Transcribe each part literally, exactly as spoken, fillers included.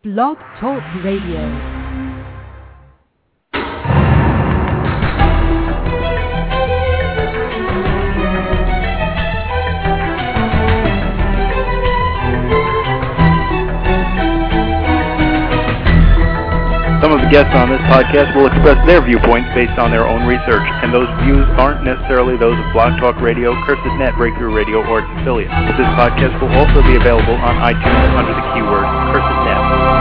Blog Talk Radio. Some of the guests on this podcast will express their viewpoints based on their own research, and those views aren't necessarily those of Blog Talk Radio, Cursed Net, Breakthrough Radio, or its affiliates. This podcast will also be available on iTunes under the keyword Cursed Net.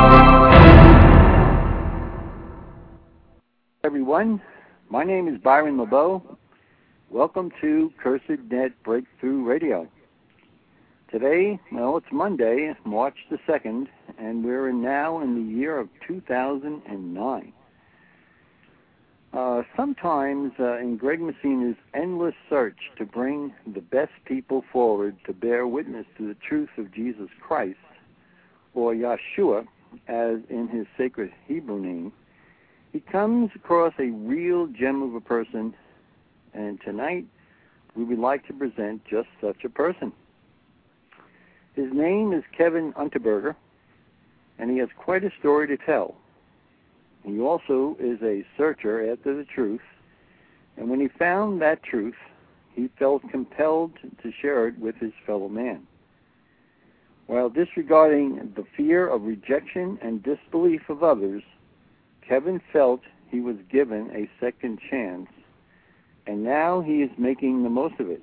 Everyone, my name is Byron LeBeau. Welcome to Cursed Net Breakthrough Radio. Today, well, it's Monday, March the second, and we're now in the year of two thousand nine. Uh, sometimes uh, in Greg Messina's endless search to bring the best people forward to bear witness to the truth of Jesus Christ, or Yeshua, as in his sacred Hebrew name, he comes across a real gem of a person, and tonight we would like to present just such a person. His name is Kevin Unterberger, and he has quite a story to tell. He also is a searcher after the truth, and when he found that truth, he felt compelled to share it with his fellow man. While disregarding the fear of rejection and disbelief of others, Kevin felt he was given a second chance, and now he is making the most of it.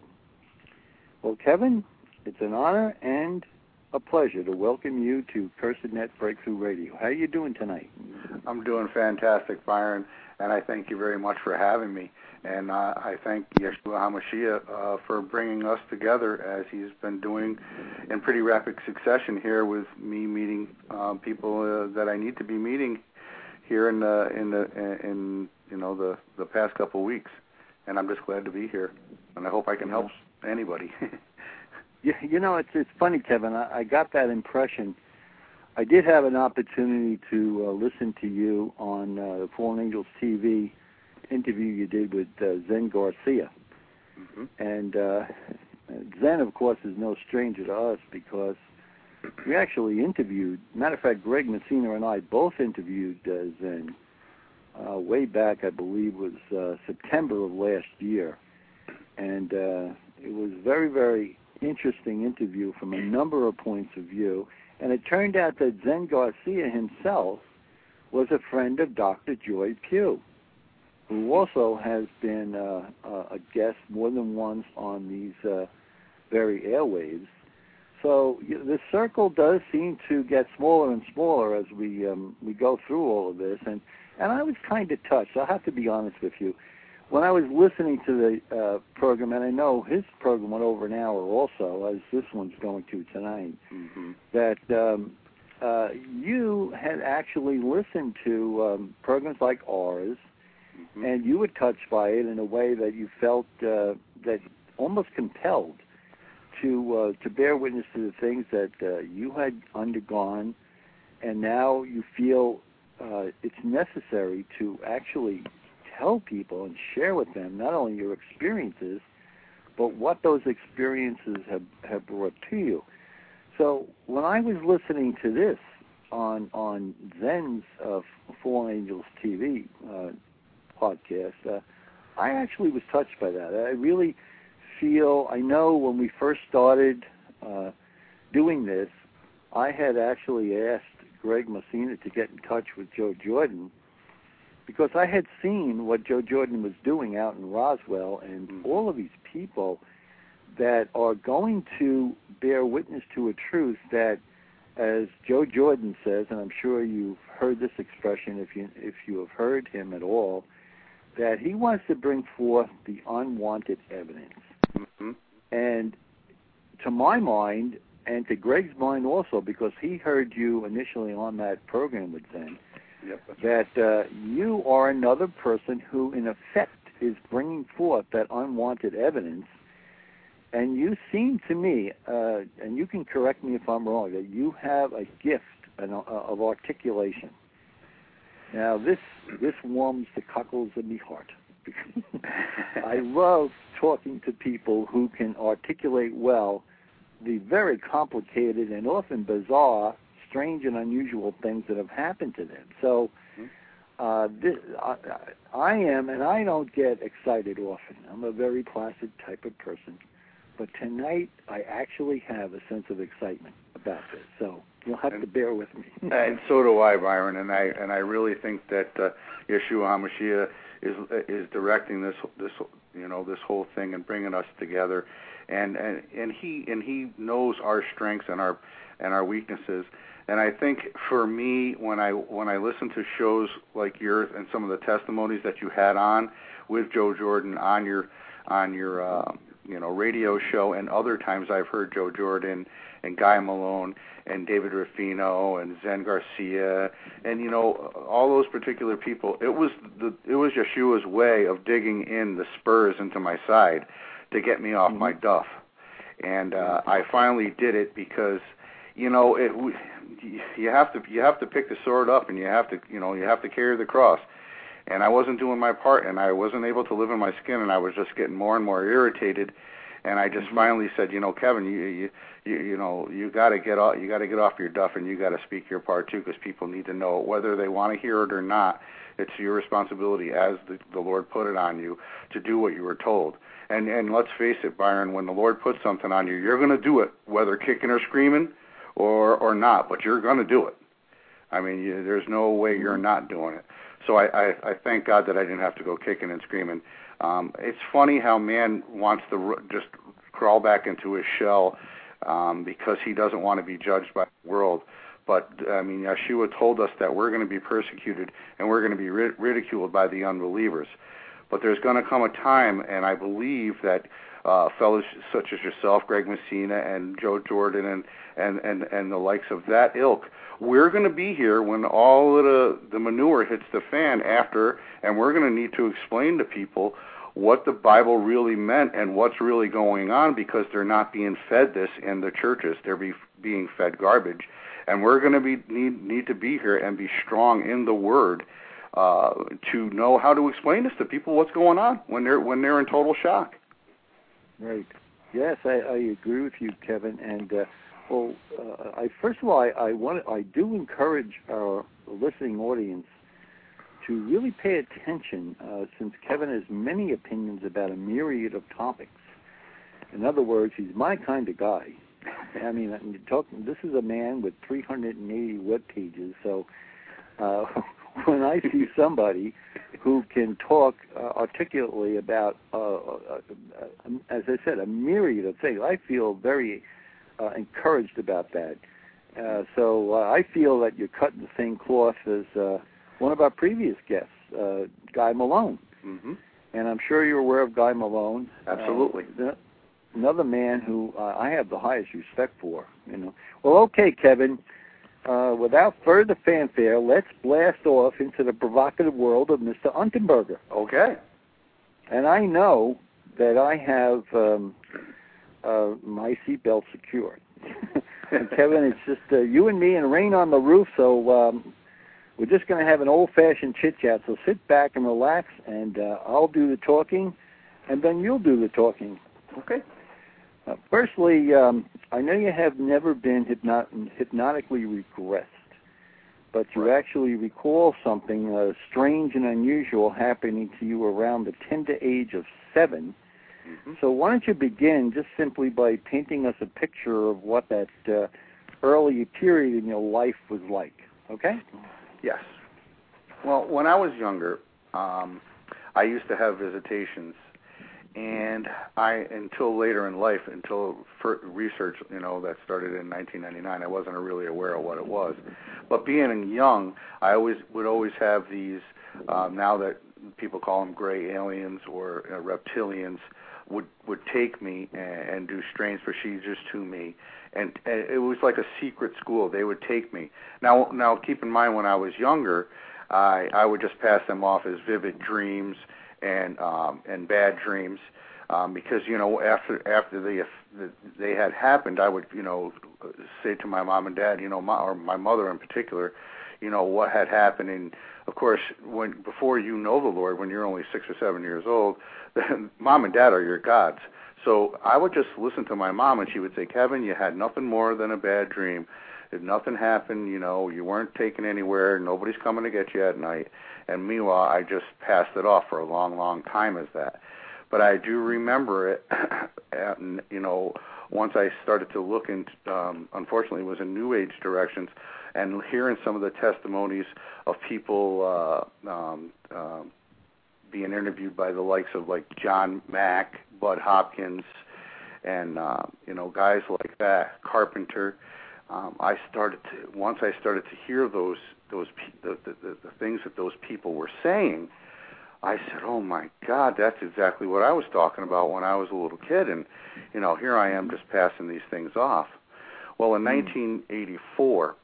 Well, Kevin, it's an honor and a pleasure to welcome you to Cursed Net Breakthrough Radio. How are you doing tonight? I'm doing fantastic, Byron, and I thank you very much for having me. And uh, I thank Yeshua HaMashiach uh, for bringing us together, as he's been doing in pretty rapid succession here, with me meeting uh, people uh, that I need to be meeting here in the in the in you know the the past couple of weeks. And I'm just glad to be here, and I hope I can help anybody. Yeah, you know, it's it's funny, Kevin. I, I got that impression. I did have an opportunity to uh, listen to you on uh, the Fallen Angels T V interview you did with uh, Zen Garcia. Mm-hmm. And uh, Zen, of course, is no stranger to us because we actually interviewed, matter of fact, Greg Messina and I both interviewed uh, Zen uh, way back, I believe, was uh, September of last year. And uh, it was very, very interesting interview from a number of points of view, and it turned out that Zen Garcia himself was a friend of Doctor Joy Pugh, who also has been uh, a guest more than once on these uh, very airwaves. So the circle does seem to get smaller and smaller as we um, we go through all of this, and, and I was kind of touched. I'll have to be honest with you. When I was listening to the uh, program, and I know his program went over an hour also, as this one's going to tonight, mm-hmm. that um, uh, you had actually listened to um, programs like ours, mm-hmm. and you were touched by it in a way that you felt uh, that almost compelled to uh, to bear witness to the things that uh, you had undergone, and now you feel uh, it's necessary to actually tell people and share with them not only your experiences, but what those experiences have, have brought to you. So when I was listening to this on on Zen's uh, Fallen Angels T V uh, podcast, uh, I actually was touched by that. I really feel, I know when we first started uh, doing this, I had actually asked Greg Messina to get in touch with Joe Jordan, because I had seen what Joe Jordan was doing out in Roswell, and mm-hmm. all of these people that are going to bear witness to a truth that, as Joe Jordan says, and I'm sure you've heard this expression if you if you have heard him at all, that he wants to bring forth the unwanted evidence. Mm-hmm. And to my mind, and to Greg's mind also, because he heard you initially on that program with Zen, Yep, that uh, you are another person who, in effect, is bringing forth that unwanted evidence, and you seem to me, uh, and you can correct me if I'm wrong, that you have a gift of articulation. Now, this this warms the cockles of my heart. I love talking to people who can articulate well the very complicated and often bizarre strange and unusual things that have happened to them. So uh, this, I, I am, and I don't get excited often. I'm a very placid type of person. But tonight, I actually have a sense of excitement about this. So you'll have and, to bear with me. And so do I, Byron. And I and I really think that uh, Yeshua HaMashiach is is directing this this you know this whole thing and bringing us together. And, and and he and he knows our strengths and our and our weaknesses. And I think for me, when I when I listen to shows like yours and some of the testimonies that you had on with Joe Jordan on your on your uh, you know radio show, and other times I've heard Joe Jordan and Guy Malone and David Ruffino and Zen Garcia and you know all those particular people, it was the it was Yeshua's way of digging in the spurs into my side to get me off mm-hmm. my duff. And uh, I finally did it because, you know, it, you have to you have to pick the sword up, and you have to you know you have to carry the cross. And I wasn't doing my part, and I wasn't able to live in my skin, and I was just getting more and more irritated. And I just mm-hmm. finally said, you know, Kevin, you you you, you know you got to get off you got to get off your duff, and you got to speak your part too, because people need to know it, whether they want to hear it or not. It's your responsibility, as the, the Lord put it on you, to do what you were told. And and let's face it, Byron, when the Lord puts something on you, you're going to do it, whether kicking or screaming or or not, but you're going to do it. I mean, you, there's no way you're not doing it. So I, I, I thank God that I didn't have to go kicking and screaming. Um, it's funny how man wants to just crawl back into his shell um, because he doesn't want to be judged by the world. But, I mean, Yeshua told us that we're going to be persecuted and we're going to be rid- ridiculed by the unbelievers. But there's going to come a time, and I believe that uh, fellows such as yourself, Greg Messina, and Joe Jordan, and, and, and, and the likes of that ilk, we're going to be here when all of the, the manure hits the fan after, and we're going to need to explain to people what the Bible really meant and what's really going on, because they're not being fed this in the churches. They're be, being fed garbage. And we're going to be need, need to be here and be strong in the Word uh, to know how to explain this to people, what's going on when they're when they're in total shock. Right. Yes, I, I agree with you, Kevin. And uh, well, uh, I first of all, I, I want I do encourage our listening audience to really pay attention, uh, since Kevin has many opinions about a myriad of topics. In other words, he's my kind of guy. I mean, you're talking, this is a man with three hundred eighty web pages, so uh, when I see somebody who can talk uh, articulately about, uh, uh, uh, as I said, a myriad of things, I feel very uh, encouraged about that. Uh, so uh, I feel that you're cutting the same cloth as uh, one of our previous guests, uh, Guy Malone. Mm-hmm. And I'm sure you're aware of Guy Malone. Absolutely. Uh, Another man who uh, I have the highest respect for, you know. Well, okay, Kevin, uh, without further fanfare, let's blast off into the provocative world of Mister Unterberger. Okay. And I know that I have um, uh, my seatbelt secured. And Kevin, it's just uh, you and me and rain on the roof, so um, we're just going to have an old-fashioned chit-chat. So sit back and relax, and uh, I'll do the talking, and then you'll do the talking. Okay. Uh, firstly, um, I know you have never been hypnot- hypnotically regressed, but you right. actually recall something uh, strange and unusual happening to you around the tender age of seven. Mm-hmm. So why don't you begin just simply by painting us a picture of what that uh, early period in your life was like, okay? Yes. Well, when I was younger, um, I used to have visitations. And I, until later in life, until research, you know, that started in nineteen ninety-nine, I wasn't really aware of what it was. But being young, I always would always have these. Um, now that people call them gray aliens or uh, reptilians, would would take me and, and do strange procedures to me, and, and it was like a secret school. They would take me. Now, now keep in mind, when I was younger, I I would just pass them off as vivid dreams and um, and bad dreams, um, because you know after after they they had happened, I would you know say to my mom and dad, you know, my, or my mother in particular, you know what had happened. And of course, when before you know the Lord, when you're only six or seven years old, then mom and dad are your gods. So I would just listen to my mom, and she would say, Kevin, you had nothing more than a bad dream. If nothing happened, you know, you weren't taken anywhere, nobody's coming to get you at night. And meanwhile, I just passed it off for a long, long time as that. But I do remember it, and, you know, once I started to look into, um, unfortunately, it was in New Age directions, and hearing some of the testimonies of people uh, um, um, being interviewed by the likes of like John Mack, Bud Hopkins, and uh, you know, guys like that, Carpenter. Um, I started to once I started to hear those those the, the, the, the things that those people were saying, I said, "Oh my God, that's exactly what I was talking about when I was a little kid." And you know, here I am just passing these things off. Well, in nineteen eighty-four,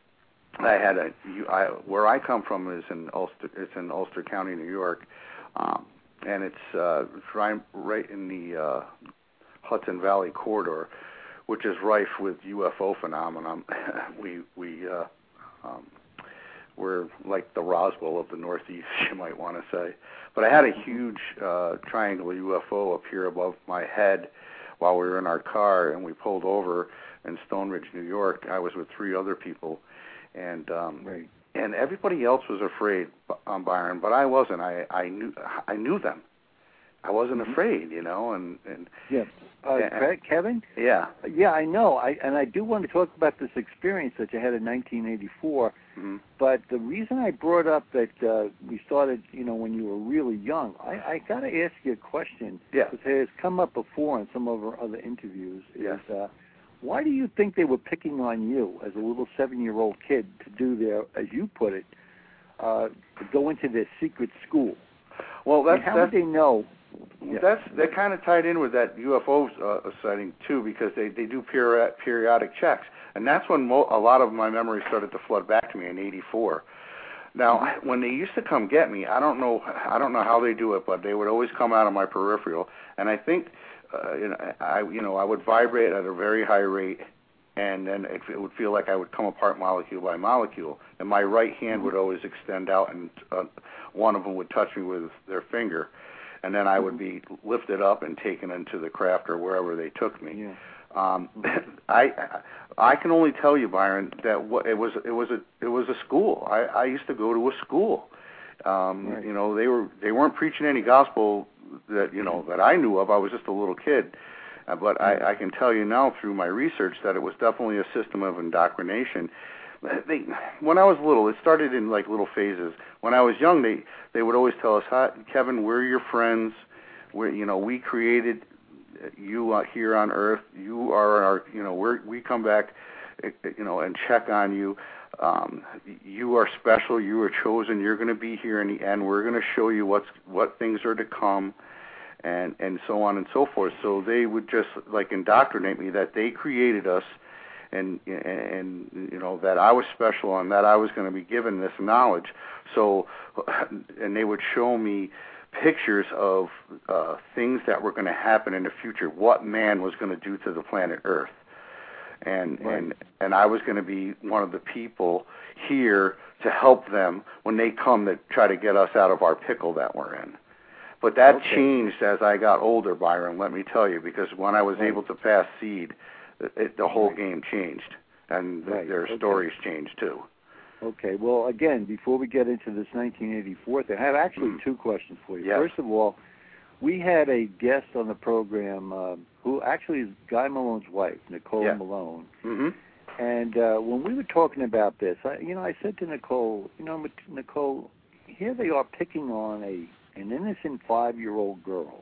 I had a I, where I come from is in Ulster. It's in Ulster County, New York. Um, and it's uh, right, right in the uh, Hudson Valley corridor, which is rife with U F O phenomenon. we we uh, um, we're like the Roswell of the Northeast, you might want to say. But I had a huge uh, triangle U F O appear above my head while we were in our car, and we pulled over in Stone Ridge, New York. I was with three other people, and um, right. And everybody else was afraid, um, Byron, but I wasn't. I, I knew I knew them. I wasn't mm-hmm. afraid, you know. And, and yeah, uh, and, Kevin. Yeah. Yeah, I know. I and I do want to talk about this experience that you had in nineteen eighty-four. Mm-hmm. But the reason I brought up that uh, we started, you know, when you were really young, I, I got to ask you a question. Yeah. Because it has come up before in some of our other interviews. Yes. Is, uh, why do you think they were picking on you as a little seven-year-old kid to do their, as you put it, uh, to go into their secret school? Well, that's, and how that's, would they know? Yeah. That's that kind of tied in with that U F O uh, sighting too, because they they do peri- periodic checks, and that's when mo- a lot of my memories started to flood back to me in eighty-four. Now, mm-hmm. when they used to come get me, I don't know I don't know how they do it, but they would always come out of my peripheral, and I think. Uh, you know, I you know I would vibrate at a very high rate, and then it, it would feel like I would come apart molecule by molecule, and my right hand would always extend out, and uh, one of them would touch me with their finger, and then I would be lifted up and taken into the craft or wherever they took me. Yeah. Um, I I can only tell you, Byron, that what, it was it was a it was a school. I, I used to go to a school. Um, right. You know, they were they weren't preaching any gospel that you know that I knew of. I was just a little kid, uh, but I, I can tell you now through my research that it was definitely a system of indoctrination. They, when I was little, it started in like little phases. When I was young, they they would always tell us, Hi, Kevin, we're your friends. We you know we created you uh, here on Earth. You are our you know we we come back you know and check on you. Um, you are special. You are chosen. You're going to be here in the end. We're going to show you what's what things are to come, and and so on and so forth. So they would just like indoctrinate me that they created us, and and you know that I was special and that I was going to be given this knowledge. So, and they would show me pictures of uh, things that were going to happen in the future. What man was going to do to the planet Earth. And, right. and and I was going to be one of the people here to help them when they come to try to get us out of our pickle that we're in. But that okay. changed as I got older, Byron, let me tell you, because when I was right. able to pass seed, it, the whole right. game changed, and right. their okay. stories changed too. Okay, well, again, before we get into this nineteen eighty-four thing, I have actually mm. two questions for you. Yes. First of all, we had a guest on the program uh, who actually is Guy Malone's wife, Nicole yeah. Malone. Mm-hmm. And uh, when we were talking about this, I, you know, I said to Nicole, you know, Nicole, here they are picking on a an innocent five-year-old girl.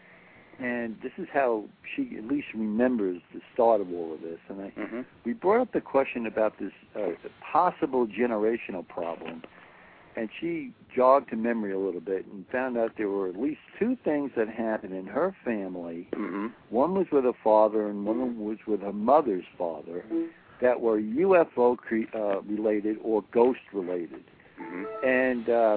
And this is how she at least remembers the start of all of this. And I, mm-hmm. we brought up the question about this uh, possible generational problem. And she jogged her memory a little bit and found out there were at least two things that happened in her family. Mm-hmm. One was with her father and one was with her mother's father that were U F O cre- uh, related or ghost related. Mm-hmm. And uh,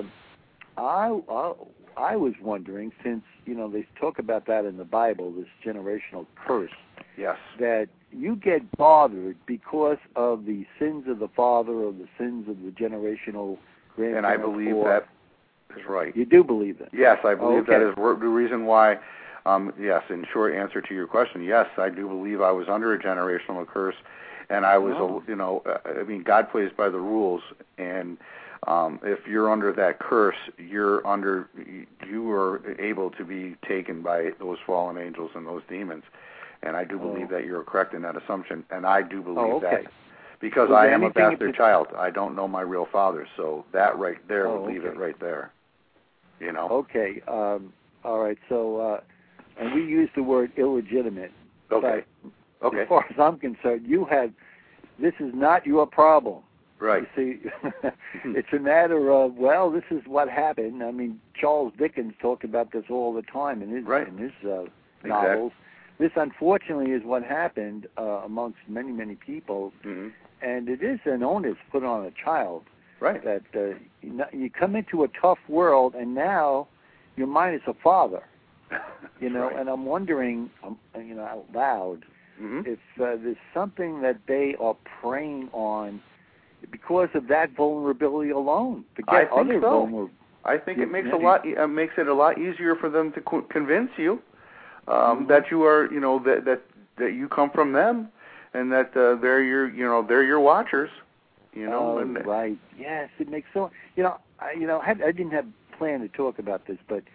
I, I I was wondering, since you know they talk about that in the Bible, this generational curse. Yes. That you get bothered because of the sins of the father or the sins of the generational. And I believe or, that is right. You do believe that? Yes, I believe okay. that is the reason why, um, yes, in short answer to your question, yes, I do believe I was under a generational curse. And I was, Oh. you know, I mean, God plays by the rules, and um, if you're under that curse, you're under, you are able to be taken by those fallen angels and those demons. And I do believe Oh. that you're correct in that assumption, and I do believe Oh, okay. that because Was I there am a anything bastard in- child. I don't know my real father, so that right there Oh, would leave okay. it right there. You know. Okay. Um, all right. So, uh, and we use the word illegitimate. Okay. But Okay. as far as I'm concerned, you had, this is not your problem. Right. You see, it's a matter of, well, this is what happened. I mean, Charles Dickens talked about this all the time in his, Right. in his uh, novels. This, unfortunately, is what happened uh, amongst many, many people. Mm-hmm. And it is an onus put on a child. Right. That uh, you, know, you come into a tough world, and now you're minus a father. You know, right. and I'm wondering, um, you know, out loud, mm-hmm. if uh, there's something that they are preying on because of that vulnerability alone. Forget I think other so. vulnerable. I think You- it makes you- a lot uh, makes it a lot easier for them to co- convince you um, Mhm. that you are, you know, that that that you come from them, and that uh, they're your, you know, they're your watchers. You know, Oh, and, right. Yes, it makes so. You know, I, you know, I, had, I didn't have planned to talk about this, but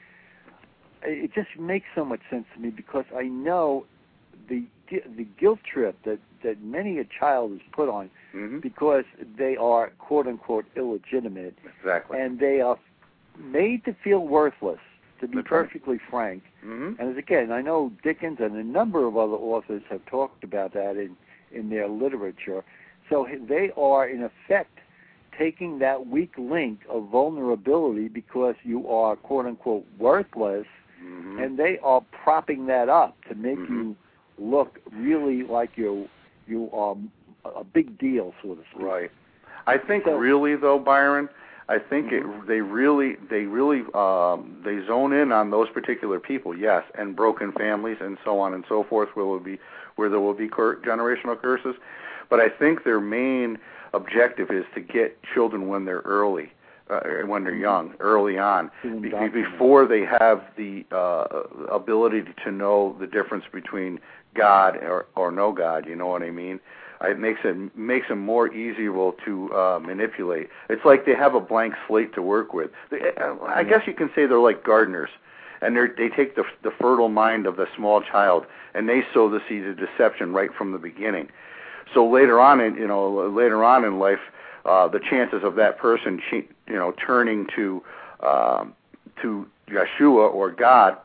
it just makes so much sense to me because I know the the guilt trip that that many a child is put on mm-hmm. because they are quote unquote illegitimate, exactly, and they are made to feel worthless. To be That's right. perfectly frank, mm-hmm. and as again, I know Dickens and a number of other authors have talked about that in in their literature. So they are, in effect, taking that weak link of vulnerability because you are, quote-unquote, worthless, Mm-hmm. and they are propping that up to make Mm-hmm. you look really like you you are a big deal, so to speak. Right. I think So- really, though, Byron, I think Mhm. it, they really, they really, um, they zone in on those particular people, yes, and broken families and so on and so forth, where will be, where there will be cur- generational curses. But I think their main objective is to get children when they're early, uh, when they're young, early on, To be- indoctrinate. before they have the uh, ability to know the difference between God or, or no God. You know what I mean? It makes it makes them more easier to uh, manipulate. It's like they have a blank slate to work with. They, I guess you can say they're like gardeners, and they they take the the fertile mind of the small child and they sow the seeds of deception right from the beginning. So later on, in you know later on in life, uh, the chances of that person you know turning to um, to Yeshua or God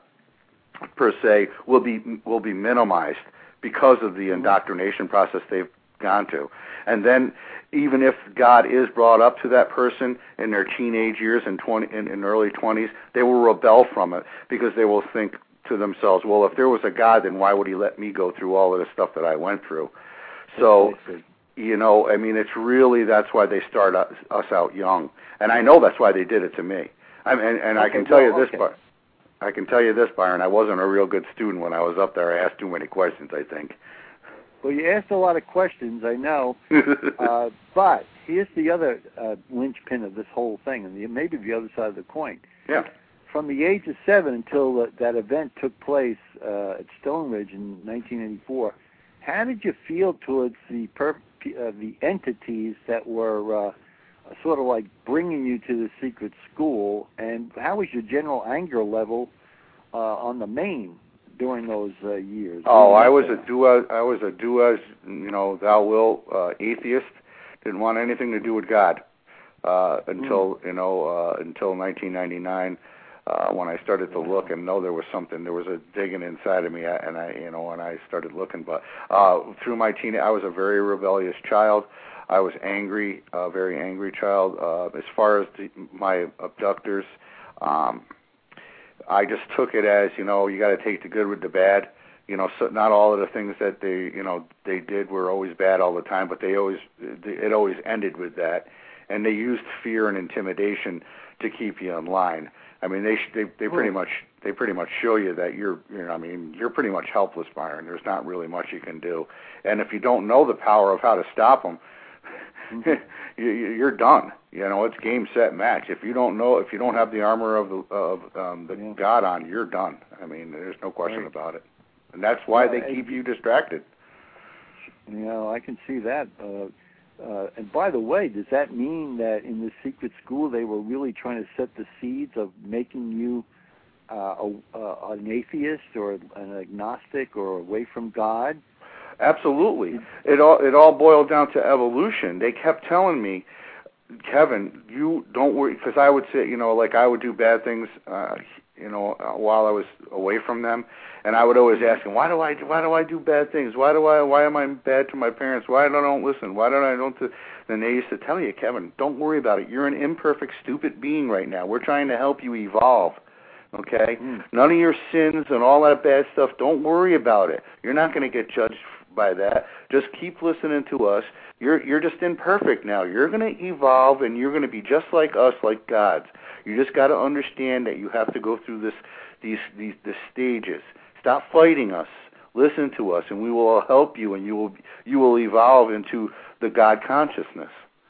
per se will be will be minimized because of the indoctrination process they've gone to. And then even if God is brought up to that person in their teenage years and twenty in, in early twenties, they will rebel from it because they will think to themselves, well, if there was a God, then why would he let me go through all of the stuff that I went through? So, you know, I mean, it's really, that's why they start us, us out young. And I know that's why they did it to me. I mean, and, and Okay, I can tell well, you this, okay. but I can tell you this, Byron, I wasn't a real good student when I was up there. I asked too many questions, I think. Well, you asked a lot of questions, I know, uh, but here's the other uh, linchpin of this whole thing, and the, maybe the other side of the coin. Yeah. From the age of seven until uh, that event took place uh, at Stone Ridge in nineteen eighty-four, how did you feel towards the per- uh, the entities that were uh, sort of like bringing you to the secret school, and how was your general anger level uh, on the main during those uh, years? Oh, I was a do as I was a do as you know thou will uh, atheist. Didn't want anything to do with God uh, until Mm. you know uh, until nineteen ninety-nine. Uh, when I started to look and know there was something, there was a digging inside of me, and I, you know, and I started looking. But uh, through my teen, I was a very rebellious child. I was angry, a very angry child. Uh, as far as the, my abductors, um, I just took it as, you know, you got to take the good with the bad. You know, so not all of the things that they, you know, they did were always bad all the time, but they always, it always ended with that. And they used fear and intimidation to keep you in line. I mean, they they they pretty much they pretty much show you that you're you know I mean you're pretty much helpless, Byron. There's not really much you can do, and if you don't know the power of how to stop them, you, you're done. You know, it's game set match. If you don't know, if you don't have the armor of the of um, the Yeah. God on, you're done. I mean, there's no question Right. about it, and that's why Yeah, they and- keep you distracted. You know, I can see that. Uh, uh, and by the way, does that mean that in the secret school they were really trying to set the seeds of making you uh, a, uh, an atheist or an agnostic or away from God? Absolutely. It all it all boiled down to evolution. They kept telling me, Kevin, you don't worry, because I would say, you know, like I would do bad things, uh, you know, uh, while I was away from them, and I would always ask them, why do I, why do I do bad things? Why do I, why am I bad to my parents? Why don't I don't listen? Why don't I don't? Th-? Then they used to tell you, Kevin, don't worry about it. You're an imperfect, stupid being right now. We're trying to help you evolve. Okay, mm. None of your sins and all that bad stuff. Don't worry about it. You're not going to get judged by that. Just keep listening to us. You're you're just imperfect now. You're going to evolve, and you're going to be just like us, like gods. You just got to understand that you have to go through this these these the stages. Stop fighting us. Listen to us, and we will help you, and you will you will evolve into the God consciousness.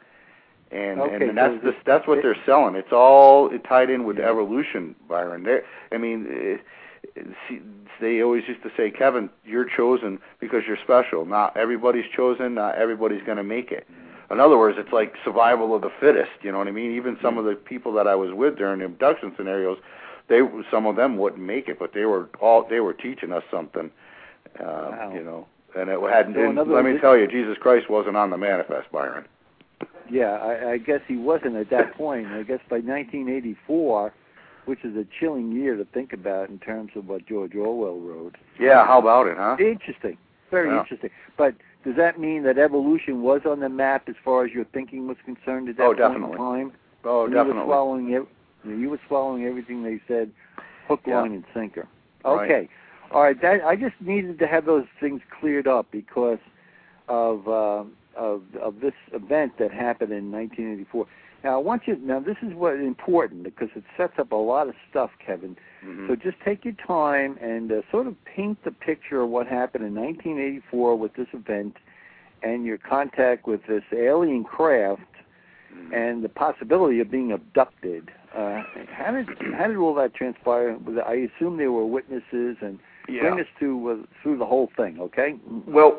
And, okay, and that's so the, that's what they're selling. It's all tied in with yeah. evolution, Byron. They're, I mean, it, it, they always used to say, Kevin, you're chosen because you're special. Not everybody's chosen. Not everybody's going to make it. In other words, it's like survival of the fittest. You know what I mean? Even some of the people that I was with during the abduction scenarios, they some of them wouldn't make it, but they were all they were teaching us something. Uh, wow. You know, and it hadn't. So and let me tell you, Jesus Christ wasn't on the manifest, Byron. Yeah, I, I guess he wasn't at that point. I guess by nineteen eighty-four, which is a chilling year to think about in terms of what George Orwell wrote. Yeah, how about it, huh? Interesting, very yeah. interesting. But does that mean that evolution was on the map as far as your thinking was concerned at that oh, point definitely. in time? Oh, and definitely. You were swallowing it. You were swallowing everything they said, hook, yeah. line, and sinker. Okay, right. all right. That, I just needed to have those things cleared up because of. Uh, Of, of this event that happened in nineteen eighty-four. Now, I want you. Now, this is what important because it sets up a lot of stuff, Kevin. Mm-hmm. So just take your time and uh, sort of paint the picture of what happened in nineteen eighty-four with this event and your contact with this alien craft mm-hmm. and the possibility of being abducted. Uh, how did how did all that transpire? I assume there were witnesses, and yeah. bring us to uh, through the whole thing, okay? Well.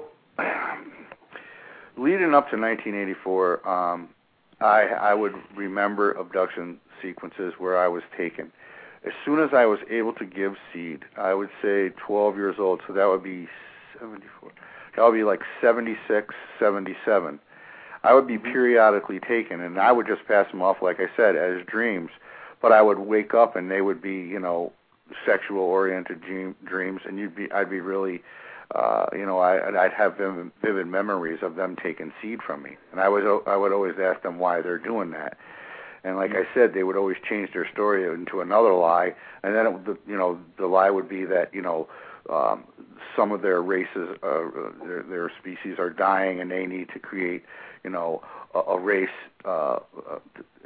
Leading up to nineteen eighty-four, um, I, I would remember abduction sequences where I was taken. As soon as I was able to give seed, I would say twelve years old, so that would be seventy-four. That would be like seventy-six, seventy-seven. I would be periodically taken, and I would just pass them off, like I said, as dreams. But I would wake up, and they would be, you know, sexual-oriented dream, dreams, and you'd be, I'd be really... Uh, you know, I, I'd have vivid memories of them taking seed from me, and I was I would always ask them why they're doing that. And like I said, they would always change their story into another lie, and then it, the, you know the lie would be that you know um, some of their races, uh, their, their species are dying, and they need to create you know a, a race uh, uh,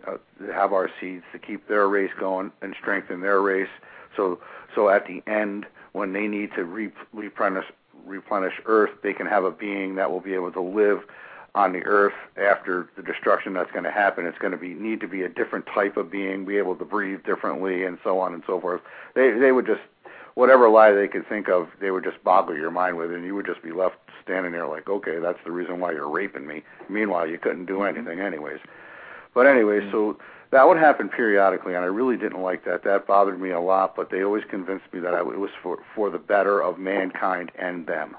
to have our seeds to keep their race going and strengthen their race. So so at the end, when they need to re- replenish. replenish Earth, they can have a being that will be able to live on the Earth after the destruction that's going to happen. It's going to be need to be a different type of being, be able to breathe differently, and so on and so forth. They they would just, whatever lie they could think of, they would just boggle your mind with, and you would just be left standing there like, okay, that's the reason why you're raping me. Meanwhile, you couldn't do anything anyways. But anyway, so that would happen periodically, and I really didn't like that. That bothered me a lot, but they always convinced me that I, it was for, for the better of mankind and them.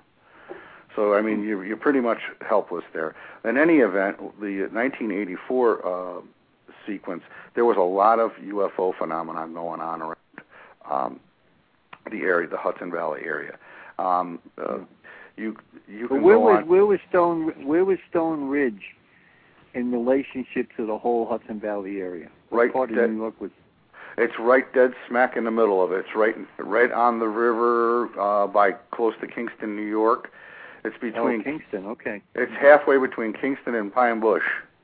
So, I mean, you're, you're pretty much helpless there. In any event, the nineteen eighty-four uh, sequence, there was a lot of U F O phenomenon going on around um, the area, the Hudson Valley area. Um, uh, you you can where go was on. where was Stone where was Stone Ridge in relationship to the whole Hudson Valley area? What right, part of dead, New York was? It's right dead smack in the middle of it. It's right right on the river uh, by close to Kingston, New York. It's between oh, Kingston. Okay. It's halfway between Kingston and Pine Bush.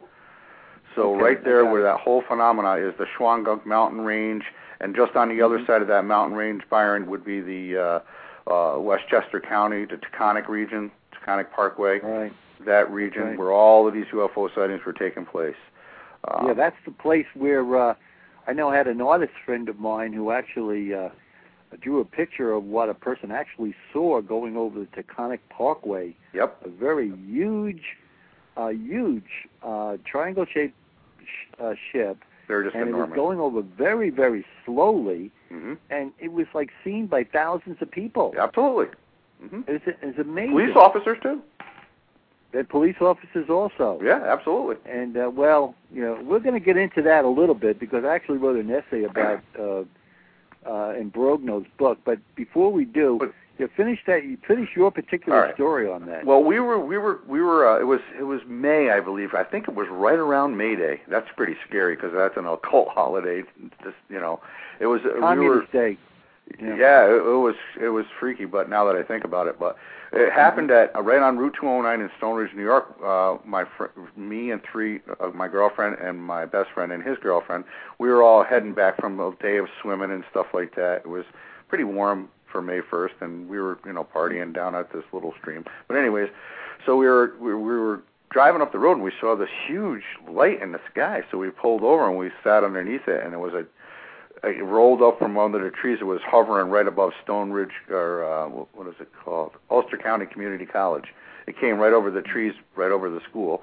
So okay, right there, where it. that whole phenomena is, the Shawangunk Mountain Range, and just on the mm-hmm. other side of that mountain range, Byron, would be the uh, uh, Westchester County, the Taconic region, Taconic Parkway. Right. That region right. where all of these U F O sightings were taking place. Um, yeah, that's the place where uh, I know I had an artist friend of mine who actually uh, drew a picture of what a person actually saw going over the Taconic Parkway. Yep. A very huge, uh, huge uh, triangle-shaped sh- uh, ship. They're just and enormous. It was going over very, very slowly, mm-hmm. and it was like seen by thousands of people. Absolutely. Mm-hmm. It's, it's amazing. Police officers, too. And police officers also. Yeah, absolutely. And, uh, well, you know, we're going to get into that a little bit because I actually wrote an essay about uh, uh, in Brogno's book. But before we do, but, you finish that. You finish your particular right. story on that. Well, we were, we were, we were. Uh, it was, it was May, I believe. I think it was right around May Day. That's pretty scary because that's an occult holiday. Just, you know, it was. Communist we were, Day. Yeah, yeah it, it was, it was freaky. But now that I think about it, but. It happened at uh, right on Route two oh nine in Stone Ridge, New York. Uh, my fr- me and three of uh, my girlfriend and my best friend and his girlfriend. We were all heading back from a day of swimming and stuff like that. It was pretty warm for May first, and we were you know partying down at this little stream. But anyways, so we were we, we were driving up the road and we saw this huge light in the sky. So we pulled over and we sat underneath it, and it was a It rolled up from under the trees. It was hovering right above Stone Ridge, or uh, what is it called? Ulster County Community College. It came right over the trees, right over the school,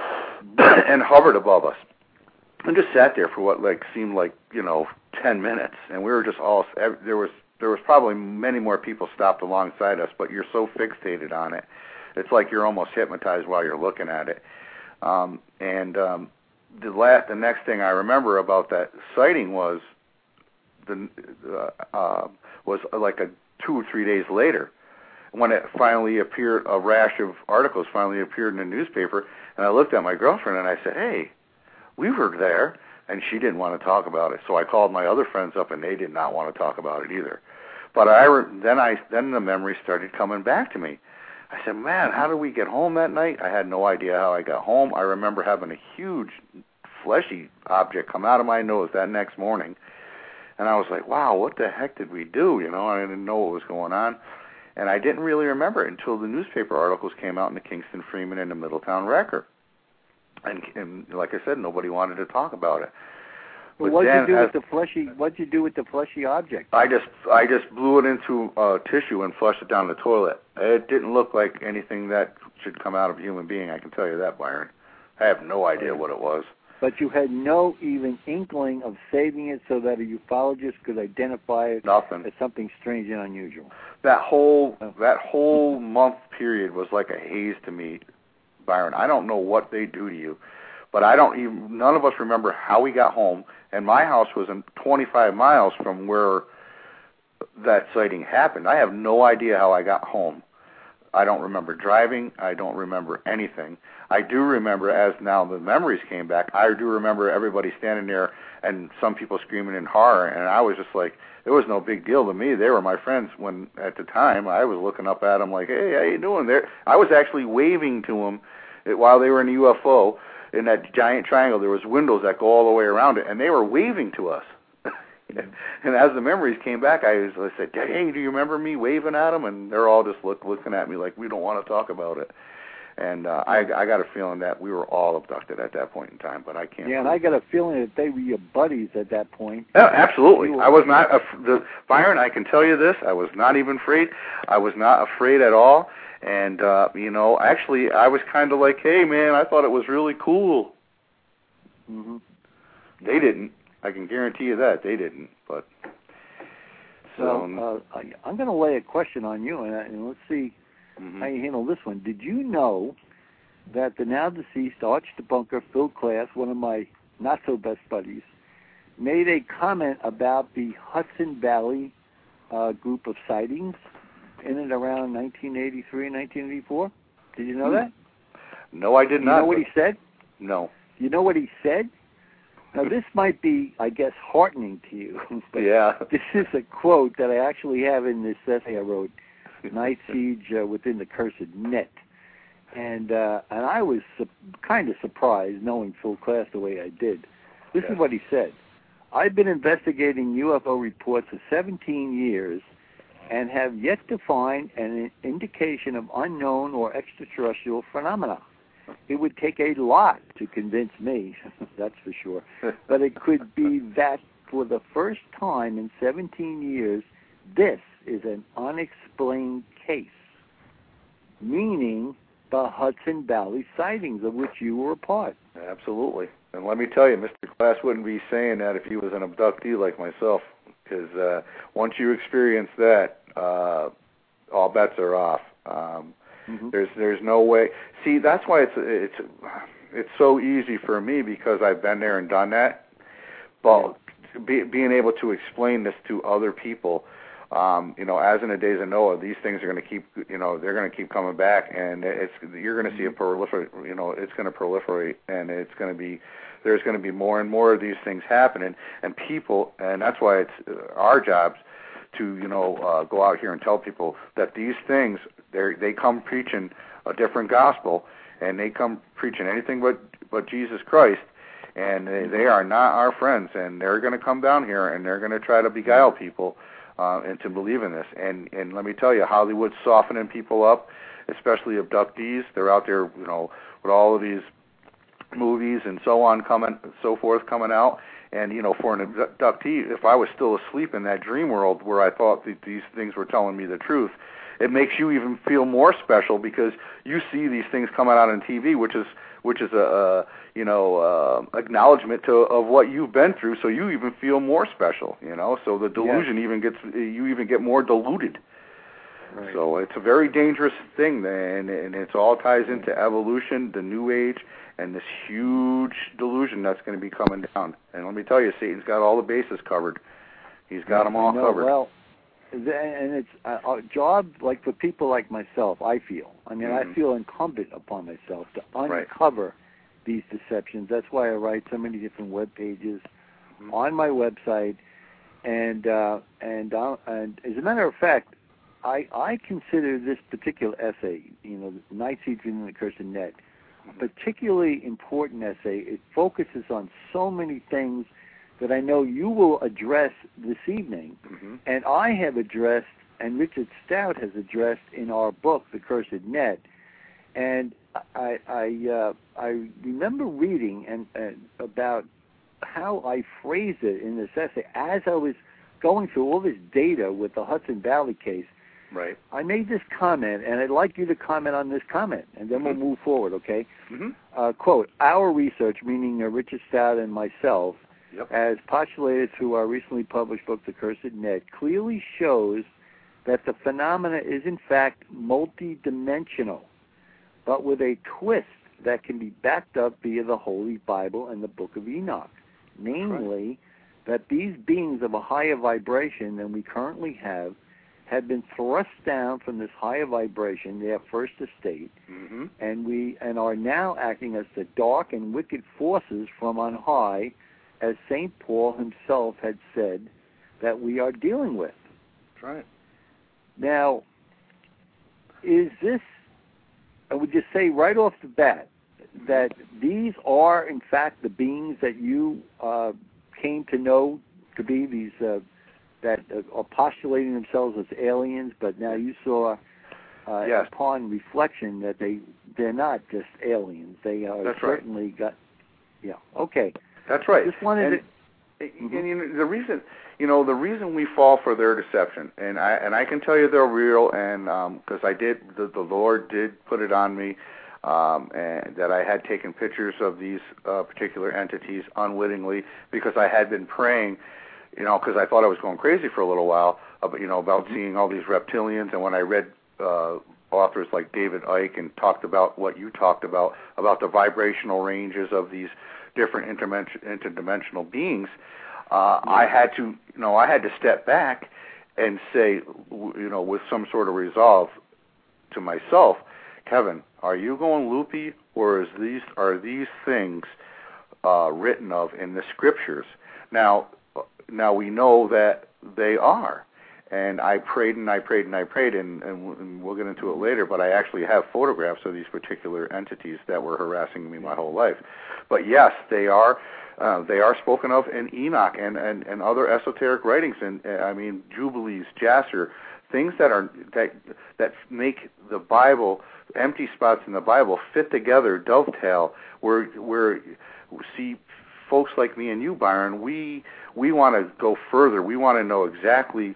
and hovered above us. And just sat there for what like seemed like you know ten minutes. And we were just all there was there was probably many more people stopped alongside us, but you're so fixated on it, it's like you're almost hypnotized while you're looking at it. Um, and um, the last, the next thing I remember about that sighting was. The, uh, uh, was like a two or three days later when it finally appeared, a rash of articles finally appeared in the newspaper, and I looked at my girlfriend and I said, hey, we were there, and she didn't want to talk about it. So I called my other friends up, and they did not want to talk about it either. But I re- then I then the memory started coming back to me. I said, man, how did we get home that night? I had no idea how I got home. I remember having a huge fleshy object come out of my nose that next morning. And I was like, wow, what the heck did we do? You know, I didn't know what was going on. And I didn't really remember it until the newspaper articles came out in the Kingston Freeman and the Middletown Record. And, and like I said, nobody wanted to talk about it. Well, what did you do with the fleshy? What did you do with the fleshy object? I just, I just blew it into uh, tissue and flushed it down the toilet. It didn't look like anything that should come out of a human being. I can tell you that, Byron. I have no idea what it was. But you had no even inkling of saving it so that a ufologist could identify it Nothing. as something strange and unusual. That whole oh. that whole month period was like a haze to me, Byron. I don't know what they do to you, but I don't even. None of us remember how we got home. And my house was in twenty-five miles from where that sighting happened. I have no idea how I got home. I don't remember driving. I don't remember anything. I do remember, as now the memories came back, I do remember everybody standing there and some people screaming in horror, and I was just like, it was no big deal to me. They were my friends when, at the time, I was looking up at them like, hey, how you doing there? I was actually waving to them while they were in a U F O in that giant triangle. There was windows that go all the way around it, and they were waving to us. And as the memories came back, I, was, I said, hey, do you remember me waving at them? And they're all just look, looking at me like, we don't want to talk about it. And uh, I, I got a feeling that we were all abducted at that point in time, but I can't. Yeah, and I got a feeling that they were your buddies at that point. Yeah, absolutely. I was not, af- the, Byron, I can tell you this, I was not even afraid. I was not afraid at all. And, uh, you know, actually, I was kind of like, hey, man, I thought it was really cool. Mm-hmm. They didn't. I can guarantee you that. They didn't. But So uh, I, I'm going to lay a question on you, and, and let's see mm-hmm. how you handle this one. Did you know that the now deceased arch debunker Phil Klass, one of my not so best buddies, made a comment about the Hudson Valley uh, group of sightings in and around nineteen eighty-three and nineteen eighty-four? Did you know hmm. that? No, I did you not. You know what he said? No. You know what he said? Now, this might be, I guess, heartening to you. But yeah. This is a quote that I actually have in this essay I wrote, Night Siege uh, Within the Cursed Net. And uh, and I was su- kind of surprised knowing Phil Klass the way I did. This yeah. is what he said. I've been investigating U F O reports for seventeen years and have yet to find an indication of unknown or extraterrestrial phenomena. It would take a lot to convince me, that's for sure. But it could be that for the first time in seventeen years, this is an unexplained case, meaning the Hudson Valley sightings of which you were a part. Absolutely. And let me tell you, Mister Glass wouldn't be saying that if he was an abductee like myself, because uh, once you experience that, uh, all bets are off. Um, mm-hmm. There's there's no way. See, that's why it's it's it's so easy for me, because I've been there and done that. But yeah. be, being able to explain this to other people, um, you know, as in the days of Noah, these things are going to keep, you know, they're going to keep coming back, and it's you're going to see a proliferate, you know, it's going to proliferate, and it's going to be, there's going to be more and more of these things happening, and people, and that's why it's uh, our jobs to, you know, uh, go out here and tell people that these things, they they come preaching a different gospel, and they come preaching anything but but Jesus Christ, and they, they are not our friends, and they're going to come down here, and they're going to try to beguile people uh, into believing this. And and let me tell you, Hollywood's softening people up, especially abductees. They're out there, you know, with all of these movies and so on coming, so forth coming out. And, you know, for an abductee, if I was still asleep in that dream world where I thought that these things were telling me the truth, it makes you even feel more special, because you see these things coming out on T V, which is which is a, a you know uh, acknowledgement to of what you've been through. So you even feel more special, you know. So the delusion yes. even gets you even get more diluted. Right. So it's a very dangerous thing, and and it all ties into evolution, the New Age, and this huge delusion that's going to be coming down. And let me tell you, Satan's got all the bases covered. He's got them all no, covered. Well, and it's a job, like for people like myself, I feel. I mean, mm-hmm. I feel incumbent upon myself to uncover right. these deceptions. That's why I write so many different web pages mm-hmm. on my website. And uh, and uh, and as a matter of fact, I I consider this particular essay, you know, Night Seed Dreaming the Cursed Net, a particularly important essay. It focuses on so many things that I know you will address this evening, mm-hmm. and I have addressed, and Richard Stout has addressed in our book, The Cursed Net. And I I, uh, I remember reading and uh, about how I phrased it in this essay as I was going through all this data with the Hudson Valley case. Right. I made this comment, and I'd like you to comment on this comment, and then mm-hmm. we'll move forward, okay? Mm-hmm. Uh, quote, our research, meaning uh, Richard Stout and myself, yep. as postulated through our recently published book, The Cursed Net, clearly shows that the phenomena is, in fact, multidimensional, but with a twist that can be backed up via the Holy Bible and the Book of Enoch. Namely, right. that these beings of a higher vibration than we currently have had been thrust down from this higher vibration, their first estate, mm-hmm. and we and are now acting as the dark and wicked forces from on high, as Saint Paul himself had said that we are dealing with. That's right. Now, is this, I would just say right off the bat, that these are, in fact, the beings that you uh, came to know to be these uh, that are postulating themselves as aliens, but now you saw uh, yes. upon reflection that they, they're not just aliens. They are That's certainly right. got, yeah, okay. That's right. Just wanted and, to, and, and you know, the reason, you know, the reason we fall for their deception, and I and I can tell you they're real, and because um, I did, the, the Lord did put it on me, um, and that I had taken pictures of these uh, particular entities unwittingly, because I had been praying, you know, because I thought I was going crazy for a little while, about, you know, about mm-hmm. seeing all these reptilians, and when I read uh, authors like David Icke and talked about what you talked about, about the vibrational ranges of these different interdimensional beings, uh, I had to, you know, I had to step back and say, you know, with some sort of resolve to myself, Kevin, are you going loopy, or is these are these things uh, written of in the scriptures? Now, now we know that they are. And I prayed and I prayed and I prayed, and, and we'll get into it later, but I actually have photographs of these particular entities that were harassing me my whole life. But yes, they are uh, they are spoken of in Enoch and, and, and other esoteric writings, and uh, I mean, Jubilees, Jasser, things that are that that make the Bible, empty spots in the Bible, fit together, dovetail, where where see folks like me and you, Byron, we we want to go further. We want to know exactly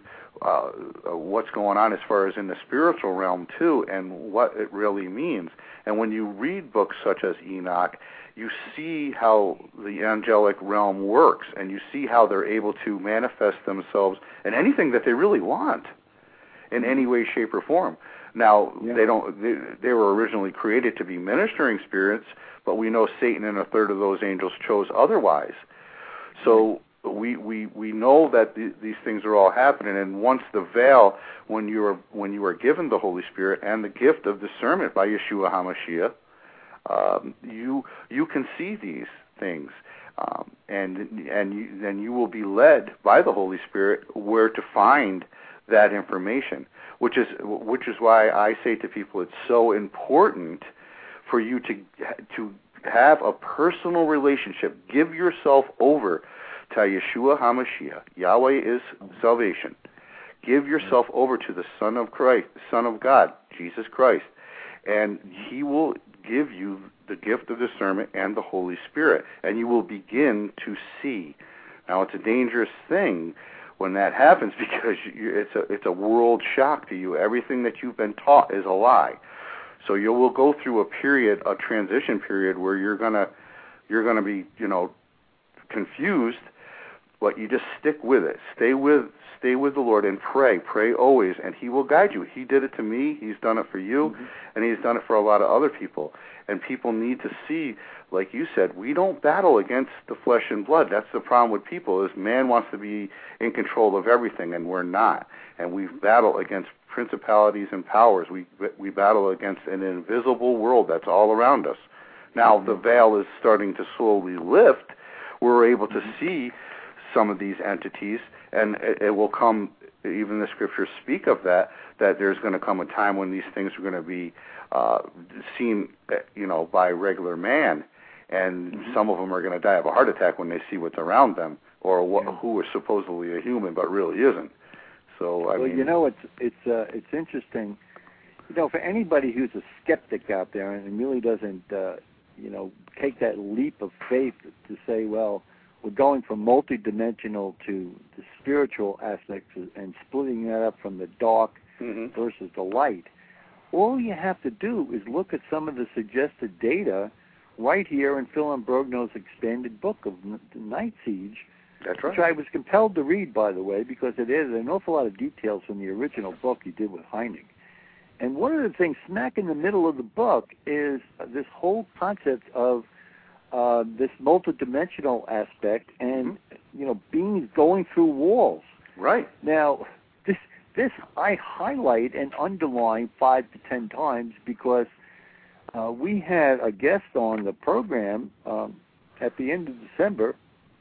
uh, what's going on as far as in the spiritual realm too, and what it really means. And when you read books such as Enoch, you see how the angelic realm works, and you see how they're able to manifest themselves in anything that they really want, in any way, shape, or form. Now, yeah. they don't. They, they were originally created to be ministering spirits, but we know Satan and a third of those angels chose otherwise. So we we, we know that the, these things are all happening. And once the veil, when you are when you are given the Holy Spirit and the gift of discernment by Yeshua HaMashiach, um, you you can see these things, um, and and you, then you will be led by the Holy Spirit where to find that information. Which is which is why I say to people, it's so important for you to to have a personal relationship. Give yourself over to Yeshua HaMashiach. Yahweh is salvation. Give yourself over to the Son of Christ, Son of God, Jesus Christ, and He will give you the gift of discernment and the Holy Spirit, and you will begin to see. Now, it's a dangerous thing when that happens, because you, it's a it's a world shock to you. Everything that you've been taught is a lie. So you will go through a period, a transition period, where you're gonna you're gonna be you know confused, but you just stick with it. Stay with stay with the Lord and pray. Pray always, and He will guide you. He did it to me. He's done it for you, mm-hmm. and He's done it for a lot of other people. And people need to see, like you said, we don't battle against the flesh and blood. That's the problem with people, is man wants to be in control of everything, and we're not. And we battle against principalities and powers. We we battle against an invisible world that's all around us. Now the veil is starting to slowly lift. We're able to see some of these entities, and it, it will come, even the scriptures speak of that, that there's going to come a time when these things are going to be uh, seen, you know, by regular man, and mm-hmm. some of them are going to die of a heart attack when they see what's around them, or what, yeah. who is supposedly a human but really isn't. So I well, mean, you know, it's it's uh, it's interesting. You know, for anybody who's a skeptic out there and really doesn't, uh, you know, take that leap of faith to say, well, we're going from multidimensional to the spiritual aspects and splitting that up from the dark mm-hmm. versus the light. All you have to do is look at some of the suggested data right here in Phil Ambrogno's expanded book of the Night Siege. That's right. Which I was compelled to read, by the way, because it is an awful lot of details from the original book he did with Heinig. And one of the things smack in the middle of the book is this whole concept of uh, this multidimensional aspect and, mm-hmm. you know, beings going through walls. Right. Now, this this I highlight and underline five to ten times because uh, we had a guest on the program um, at the end of December,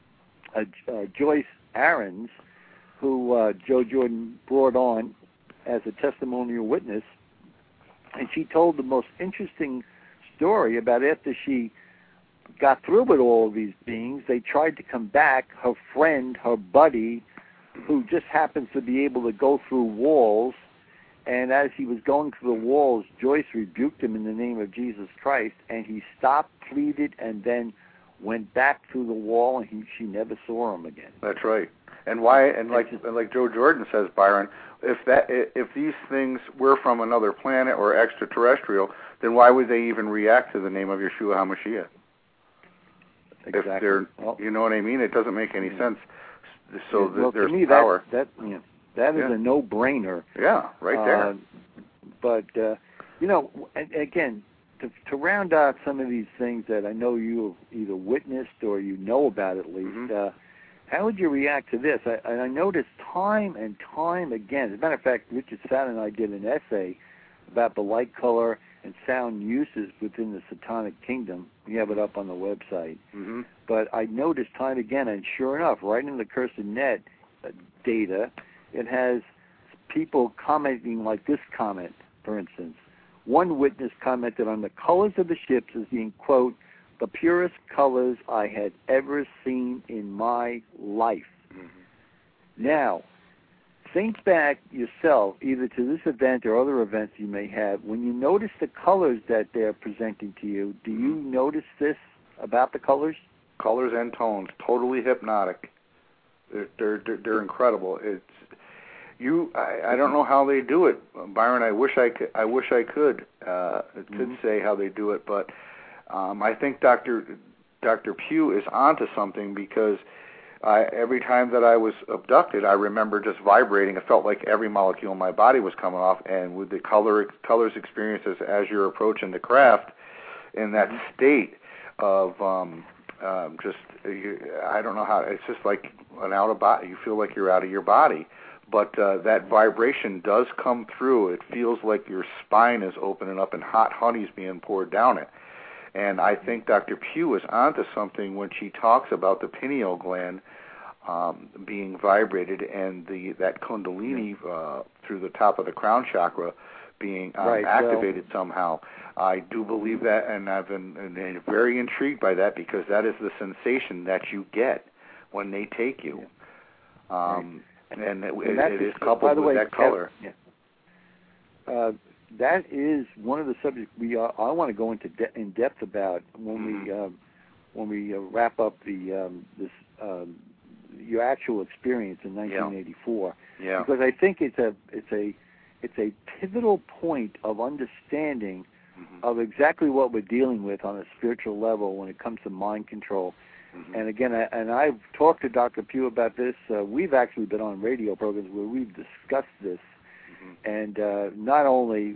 Uh, uh, Joyce Aarons, who uh, Joe Jordan brought on as a testimonial witness, and she told the most interesting story about after she got through with all of these beings, they tried to come back. Her friend, her buddy, who just happens to be able to go through walls, and as he was going through the walls, Joyce rebuked him in the name of Jesus Christ, and he stopped, pleaded, and then went back through the wall, and he, she never saw him again. That's right. And why? And like and like Joe Jordan says, Byron, if that if these things were from another planet or extraterrestrial, then why would they even react to the name of Yeshua HaMashiach? Exactly. If they're, well, you know what I mean? It doesn't make any sense. So yeah, well, there's to me, power. That that, you know, that is yeah. a no-brainer. Yeah, right there. Uh, but uh, you know, and again. To, to round out some of these things that I know you have either witnessed or you know about at least, mm-hmm. uh, how would you react to this? I, I noticed time and time again, as a matter of fact, Richard Satt and I did an essay about the light, color, and sound uses within the Satanic Kingdom. We have it up on the website. Mm-hmm. But I noticed time again, and sure enough, right in the Cursed Net uh, data, it has people commenting like this comment, for instance. One witness commented on the colors of the ships as being, quote, the purest colors I had ever seen in my life. Mm-hmm. Now, think back yourself, either to this event or other events you may have. When you notice the colors that they're presenting to you, do you notice this about the colors? Colors and tones, totally hypnotic. They're they're, they're incredible. It's You, I, I don't know how they do it, Byron. I wish I could. I wish I could. Uh, could mm-hmm. say how they do it, but um, I think Doctor Doctor Pugh is onto something because I, every time that I was abducted, I remember just vibrating. It felt like every molecule in my body was coming off, and with the color colors experiences as you're approaching the craft, in that mm-hmm. state of um, um, just you, I don't know how. It's just like an out of body. You feel like you're out of your body. But uh, that vibration does come through. It feels like your spine is opening up and hot honey's being poured down it. And I think Doctor Pugh is onto something when she talks about the pineal gland um, being vibrated and the that kundalini uh, through the top of the crown chakra being um, right, activated well, somehow. I do believe that, and I've been and, and very intrigued by that because that is the sensation that you get when they take you. Um, right. And it, and it is coupled by the with way, that color. Kev, yeah. uh, that is one of the subjects we uh, I want to go into de- in depth about when mm-hmm. we uh, when we uh, wrap up the um, this um, your actual experience in nineteen eighty-four. Yeah. yeah. Because I think it's a it's a it's a pivotal point of understanding mm-hmm. of exactly what we're dealing with on a spiritual level when it comes to mind control. Mm-hmm. And again, I, and I've talked to Doctor Pugh about this. Uh, we've actually been on radio programs where we've discussed this, mm-hmm. and uh, not only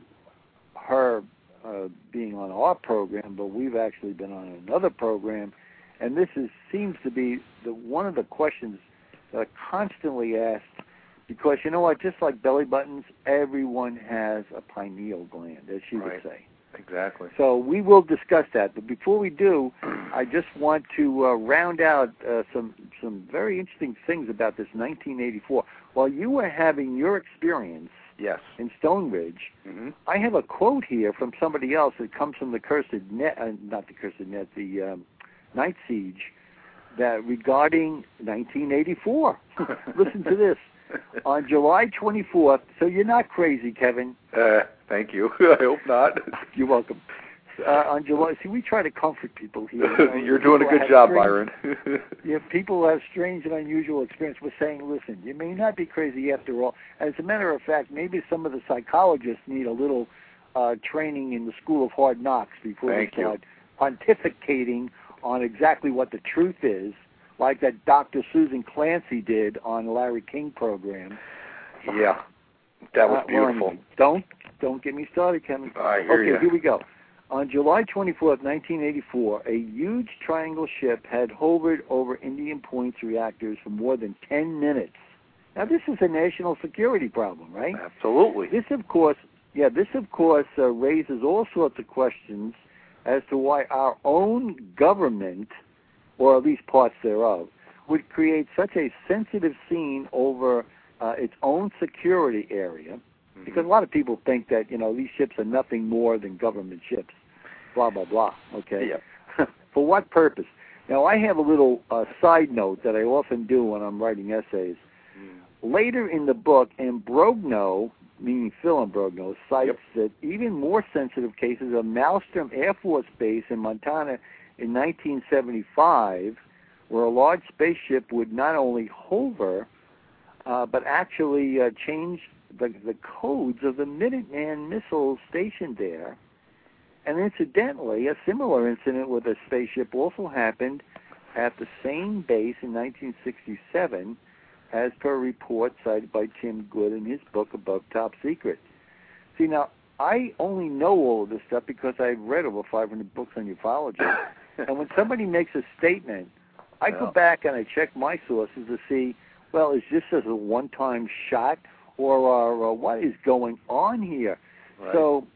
her uh, being on our program, but we've actually been on another program. And this is seems to be the one of the questions that are constantly asked, because you know what? Just like belly buttons, everyone has a pineal gland, as she right. would say. Exactly. So we will discuss that. But before we do, I just want to uh, round out uh, some some very interesting things about this nineteen eighty-four. While you were having your experience yes. in Stone Ridge, mm-hmm. I have a quote here from somebody else that comes from the Cursed Net, uh, not the Cursed Net, the um, Night Siege, that regarding nineteen eighty-four. Listen to this. On July twenty-fourth, so you're not crazy, Kevin. Uh, thank you. I hope not. You're welcome. Uh, on July, see, we try to comfort people here. You know, you're doing a good job, strange, Byron. yeah, people have strange and unusual experience. We're saying, listen, you may not be crazy after all. As a matter of fact, maybe some of the psychologists need a little uh, training in the School of Hard Knocks before thank they start you. pontificating on exactly what the truth is, like that Doctor Susan Clancy did on the Larry King program. Yeah, that was uh, beautiful. Well, don't don't get me started, Kevin. I hear okay, you. here we go. On July twenty-fourth, nineteen eighty-four, a huge triangle ship had hovered over Indian Point's reactors for more than ten minutes. Now, this is a national security problem, right? Absolutely. This, of course, yeah, this, of course, uh, raises all sorts of questions as to why our own government, or at least parts thereof, would create such a sensitive scene over uh, its own security area, mm-hmm. because a lot of people think that, you know, these ships are nothing more than government ships, blah, blah, blah, okay? Yeah. For what purpose? Now, I have a little uh, side note that I often do when I'm writing essays. Mm. Later in the book, Ambrogno, meaning Phil Ambrogno, cites yep. that even more sensitive cases of Malmstrom Air Force Base in Montana in nineteen seventy-five, where a large spaceship would not only hover, uh, but actually uh, change the, the codes of the Minuteman missiles stationed there. And incidentally, a similar incident with a spaceship also happened at the same base in nineteen sixty-seven, as per a report cited by Tim Good in his book Above Top Secret. See, now, I only know all of this stuff because I've read over five hundred books on ufology. And when somebody makes a statement, I yeah. go back and I check my sources to see, well, is this as a one-time shot, or, or uh, what is going on here? Right. So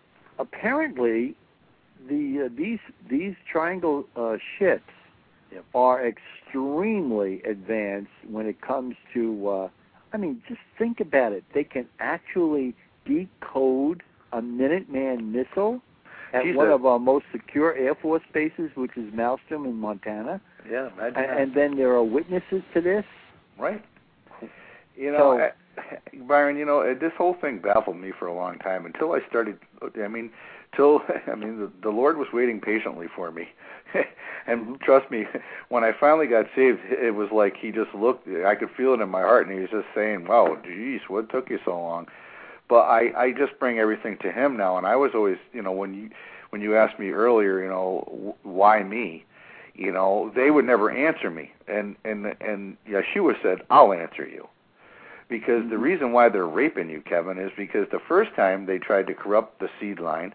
apparently, the uh, these these triangle uh, ships yep. are extremely advanced when it comes to. Uh, I mean, just think about it. They can actually decode a Minuteman missile at She's one a, of our most secure Air Force bases, which is Malmstrom in Montana. Yeah, imagine and, that. and then there are witnesses to this. Right. You know, so, I, Byron, you know, this whole thing baffled me for a long time until I started, I mean, till I mean the, the Lord was waiting patiently for me. And trust me, when I finally got saved, it was like he just looked, I could feel it in my heart, and he was just saying, wow, geez, what took you so long? But I, I just bring everything to him now, and I was always, you know, when you when you asked me earlier, you know, why me? You know, they would never answer me. And, and, and Yeshua said, I'll answer you. Because the reason why they're raping you, Kevin, is because the first time they tried to corrupt the seed line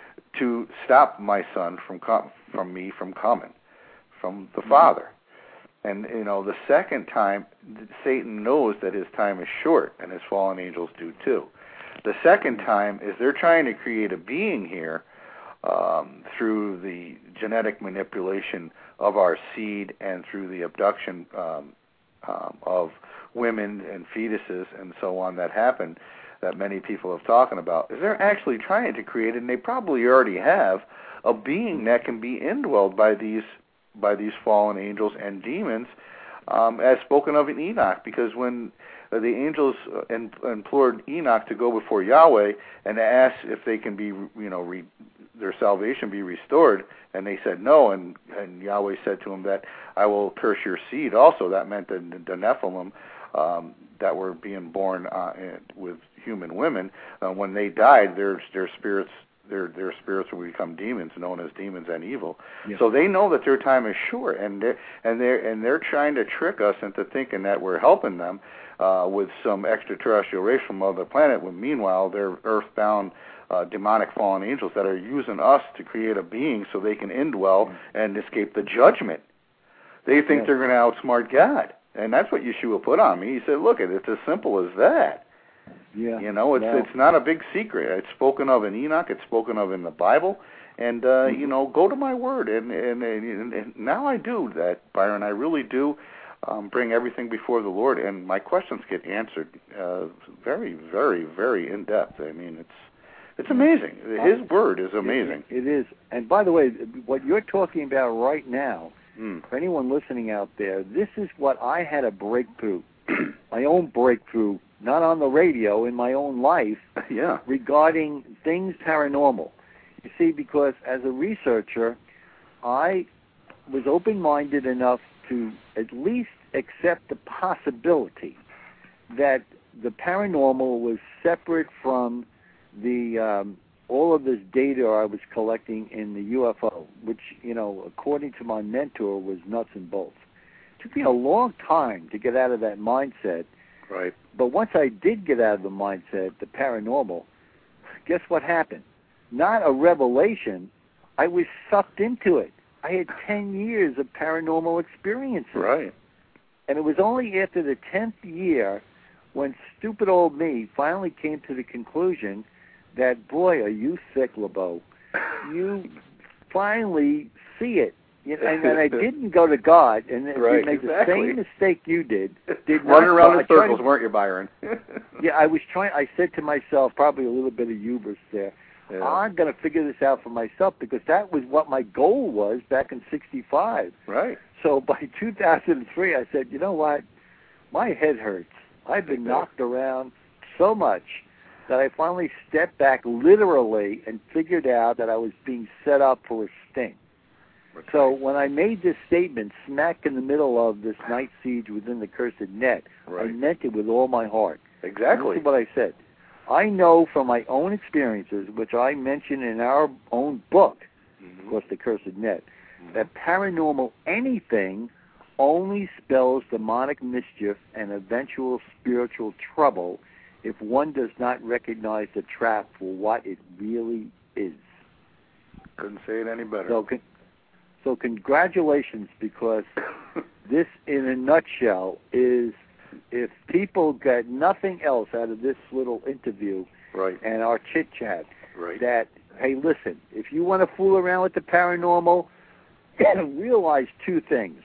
to stop my son from com- from me from coming, from the Father. And, you know, the second time, Satan knows that his time is short, and his fallen angels do too. The second time is they're trying to create a being here um, through the genetic manipulation of our seed and through the abduction um, um, of women and fetuses and so on that happen, that many people have talking about, is they're actually trying to create, and they probably already have, a being that can be indwelled by these by these fallen angels and demons, um, as spoken of in Enoch. Because when uh, the angels uh, in, implored Enoch to go before Yahweh and ask if they can be, you know, re, their salvation be restored, and they said no, and, and Yahweh said to him that I will curse your seed also. That meant the, the Nephilim um, that were being born uh, with human women, uh, when they died, their their spirits their their spirits will become demons, known as demons and evil. Yes. So they know that their time is short, and they and they and they're trying to trick us into thinking that we're helping them uh, with some extraterrestrial race from another planet. When meanwhile they're earthbound uh, demonic fallen angels that are using us to create a being so they can indwell mm. and escape the judgment. They think yes. they're going to outsmart God, and that's what Yeshua put on me. He said, "Look, it's as simple as that." Yeah, you know, it's yeah. it's not a big secret. It's spoken of in Enoch. It's spoken of in the Bible, and uh, mm-hmm. you know, go to my word. And and, and and now I do that, Byron. I really do um, bring everything before the Lord, and my questions get answered uh, very, very, very in depth. I mean, it's it's amazing. His word is amazing. It, it is. And by the way, what you're talking about right now, mm. for anyone listening out there, this is what I had a breakthrough, my own breakthrough. Not on the radio, in my own life, yeah. regarding things paranormal. You see, because as a researcher, I was open-minded enough to at least accept the possibility that the paranormal was separate from the um, all of this data I was collecting in the U F O, which, you know, according to my mentor, was nuts and bolts. It took me a long time to get out of that mindset. Right. But once I did get out of the mindset, the paranormal, guess what happened? Not a revelation. I was sucked into it. I had ten years of paranormal experiences. Right. And it was only after the tenth year when stupid old me finally came to the conclusion that, boy, are you sick, LeBeau. You finally see it. You know, and, and I didn't go to God and right, make exactly. the same mistake you did. did Running not, around in circles, to, weren't you, Byron? yeah, I was trying. I said to myself, probably a little bit of hubris there, yeah. I'm going to figure this out for myself, because that was what my goal was back in sixty-five. Right. So by two thousand three, I said, you know what? My head hurts. I've been knocked around so much that I finally stepped back literally and figured out that I was being set up for a sting. Okay. So when I made this statement smack in the middle of this night siege within the cursed net, right. I meant it with all my heart. Exactly. This is what I said. I know from my own experiences, which I mention in our own book, mm-hmm. of course, The Cursed Net, mm-hmm. that paranormal anything only spells demonic mischief and eventual spiritual trouble if one does not recognize the trap for what it really is. Couldn't say it any better. So, con- so congratulations, because this, in a nutshell, is, if people get nothing else out of this little interview right. and our chit-chat, right. that, hey, listen, if you want to fool around with the paranormal, realize two things.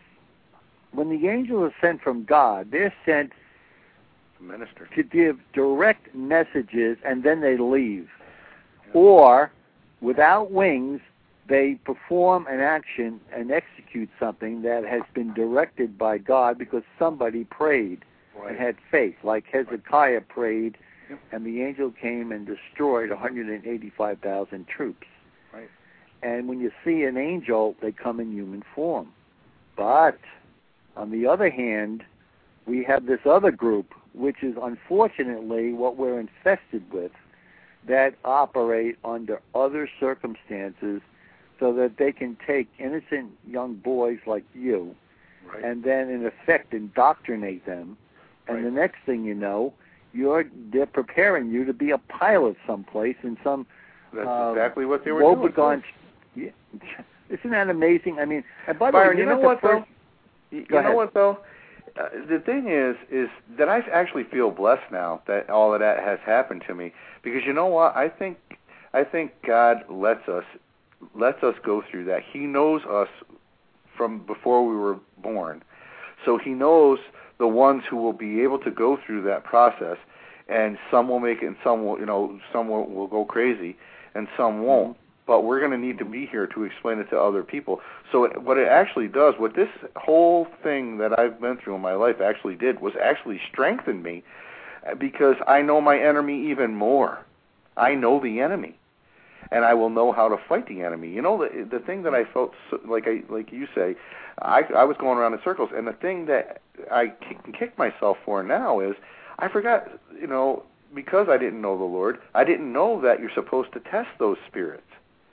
When the angels are sent from God, they're sent Minister. to give direct messages, and then they leave. Yeah. Or, without wings, they perform an action and execute something that has been directed by God because somebody prayed right. and had faith, like Hezekiah prayed yep. and the angel came and destroyed one hundred eighty-five thousand troops. Right. And when you see an angel, they come in human form. But on the other hand, we have this other group, which is unfortunately what we're infested with, that operate under other circumstances so that they can take innocent young boys like you right. and then, in effect, indoctrinate them. And right. the next thing you know, you're they're preparing you to be a pilot someplace in some That's uh, exactly what they were woebegone. doing. Yeah. Isn't that amazing? I mean, and by the Byron, way, you know what, though? You, you know ahead. what though? Uh, the thing is, is that I actually feel blessed now that all of that has happened to me, because you know what? I think, I think God lets us, lets us go through that. He knows us from before we were born, so He knows the ones who will be able to go through that process, and some will make it, and some will, you know, some will, will go crazy, and some won't. But we're going to need to be here to explain it to other people. So it, what it actually does, what this whole thing that I've been through in my life actually did, was actually strengthen me, because I know my enemy even more. I know the enemy, and I will know how to fight the enemy. You know, the the thing that I felt, so, like I like you say, I I was going around in circles, and the thing that I can kick myself for now is I forgot, you know, because I didn't know the Lord, I didn't know that you're supposed to test those spirits.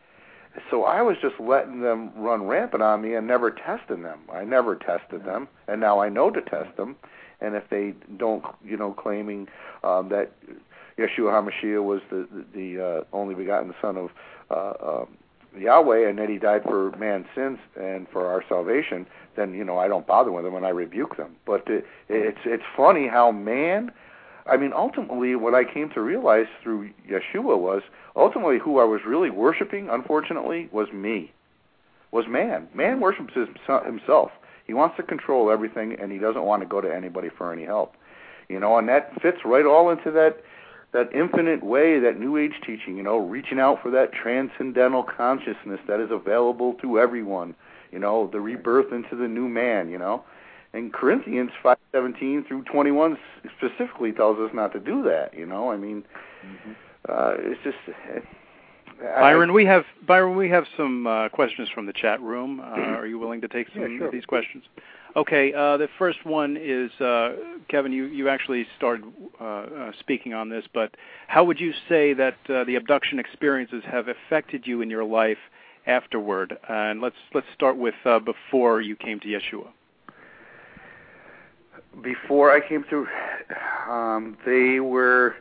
So I was just letting them run rampant on me and never testing them. I never tested them, and now I know to test them. And if they don't, you know, claiming um, that Yeshua HaMashiach was the the, the uh, only begotten Son of uh, um, Yahweh, and that He died for man's sins and for our salvation, then, you know, I don't bother with them and I rebuke them. But it, it's it's funny how man. I mean, ultimately, what I came to realize through Yeshua was, ultimately, who I was really worshiping, unfortunately, was me, was man. Man worships himself. He wants to control everything, and he doesn't want to go to anybody for any help. You know, and that fits right all into that that infinite way, that New Age teaching, you know, reaching out for that transcendental consciousness that is available to everyone, you know, the rebirth into the new man, you know. And Corinthians five seventeen through twenty-one specifically tells us not to do that. You know, I mean, mm-hmm. uh, it's just. Uh, Byron, I, we have Byron, we have some uh, questions from the chat room. Uh, are you willing to take some yeah, sure. of these questions? Okay. Uh, the first one is uh, Kevin. You you actually started uh, uh, speaking on this, but how would you say that uh, the abduction experiences have affected you in your life afterward? Uh, and let's let's start with uh, before you came to Yeshua. Before I came to, um, they were,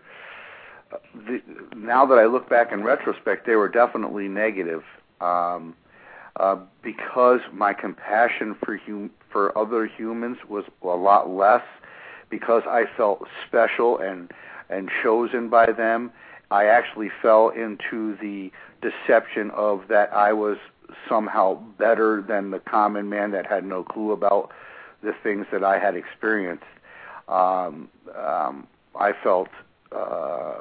the, now that I look back in retrospect, they were definitely negative, um, uh, because my compassion for hum, for other humans was a lot less, because I felt special and, and chosen by them. I actually fell into the deception of that I was somehow better than the common man that had no clue about the things that I had experienced. Um, um, I felt uh,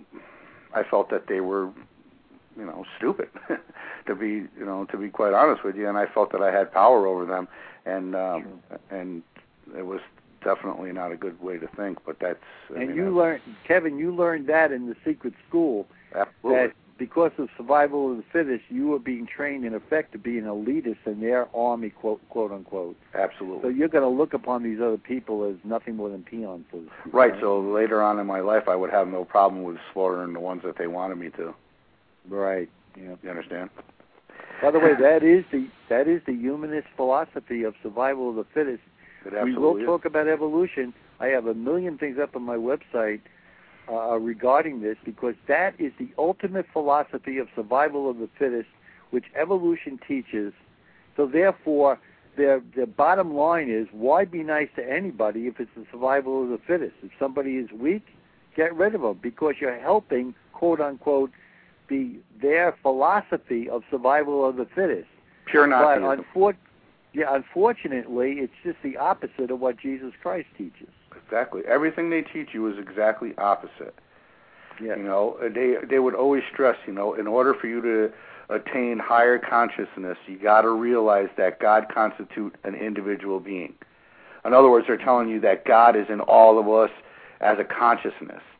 I felt that they were, you know, stupid, to be, you know, to be quite honest with you, and I felt that I had power over them, and um, and it was definitely not a good way to think. But that's I and mean, you that's, learned, Kevin, you learned that in the secret school. Absolutely. That because of survival of the fittest, you were being trained, in effect, to be an elitist in their army, quote, quote unquote. Absolutely. So you're going to look upon these other people as nothing more than peons. Right, so later on in my life, I would have no problem with slaughtering the ones that they wanted me to. Right, yeah. You understand? By the way, that is the that is the humanist philosophy of survival of the fittest. It absolutely we will is. talk about evolution. I have a million things up on my website Uh, regarding this, because that is the ultimate philosophy of survival of the fittest, which evolution teaches. So therefore, their their bottom line is, why be nice to anybody if it's the survival of the fittest? If somebody is weak, get rid of them, because you're helping, quote unquote, the their philosophy of survival of the fittest. Pure Nazism. But unfor- yeah, unfortunately, it's just the opposite of what Jesus Christ teaches. Exactly. Everything they teach you is exactly opposite. Yeah. You know, they they would always stress, you know, in order for you to attain higher consciousness, you got to realize that God constitutes an individual being. In other words, they're telling you that God is in all of us as a consciousness.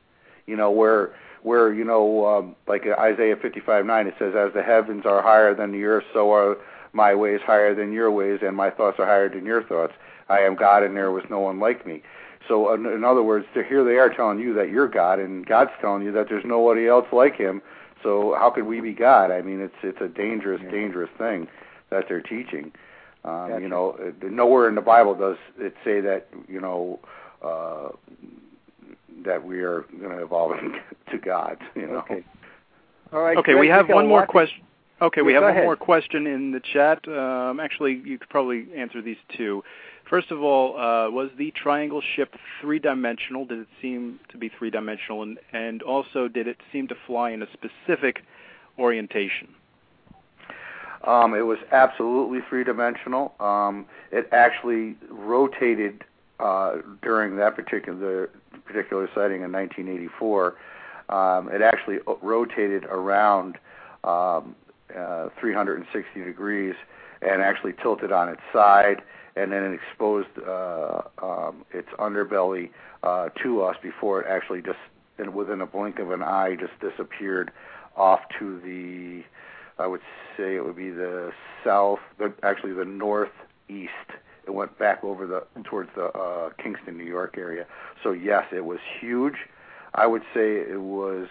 You know, where where you know, um, like Isaiah fifty-five nine, it says, "As the heavens are higher than the earth, so are my ways higher than your ways, and my thoughts are higher than your thoughts. I am God, and there was no one like me." So, in, in other words, here they are telling you that you're God, and God's telling you that there's nobody else like Him. So, how could we be God? I mean, it's it's a dangerous, yeah. dangerous thing that they're teaching. Um, gotcha. You know, nowhere in the Bible does it say that you know uh, that we are going to evolve to God. You know. Okay. All right. Okay, Greg, we have one more question. Okay, yeah, we have one ahead. more question in the chat. Um, actually, you could probably answer these two. First of all, uh, was the triangle ship three-dimensional? Did it seem to be three-dimensional? And, and also, did it seem to fly in a specific orientation? Um, it was absolutely three-dimensional. Um, it actually rotated uh, during that particular particular sighting in nineteen eighty-four. Um, it actually rotated around um, uh, three hundred sixty degrees and actually tilted on its side, and then it exposed uh, um, its underbelly uh, to us before it actually just, within a blink of an eye, just disappeared off to the, I would say it would be the south, the, actually the northeast. It went back over the towards the uh, Kingston, New York area. So yes, it was huge. I would say it was,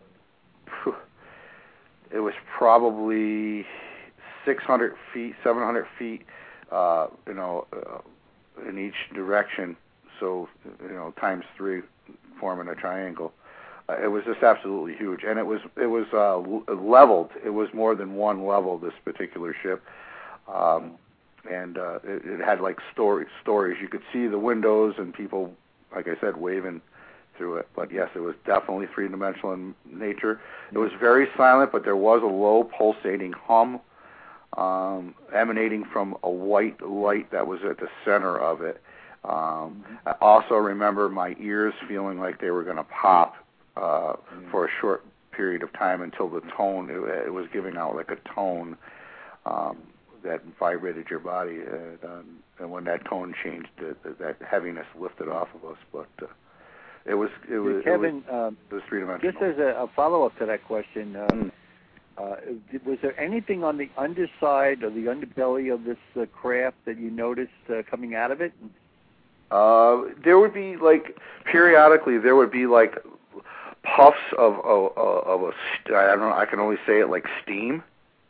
it was probably six hundred feet, seven hundred feet, uh, you know, uh, in each direction. So, you know, times three, forming a triangle. Uh, it was just absolutely huge, and it was it was uh, leveled. It was more than one level. This particular ship, um, and uh, it, it had like stories. Stories. You could see the windows and people, like I said, waving through it. But yes, it was definitely three-dimensional in nature. It was very silent, but there was a low pulsating hum um, emanating from a white light that was at the center of it. Um, I also remember my ears feeling like they were going to pop uh, for a short period of time until the tone, it, it was giving out like a tone um, that vibrated your body. And, um, and when that tone changed, uh, that heaviness lifted off of us. But uh, it was it was, Kevin, it was, um, it was three-dimensional. Just as a, a follow-up to that question, uh, mm. uh, was there anything on the underside or the underbelly of this uh, craft that you noticed uh, coming out of it? Uh, there would be like periodically there would be like puffs of of, of a I don't know I can only say it like steam.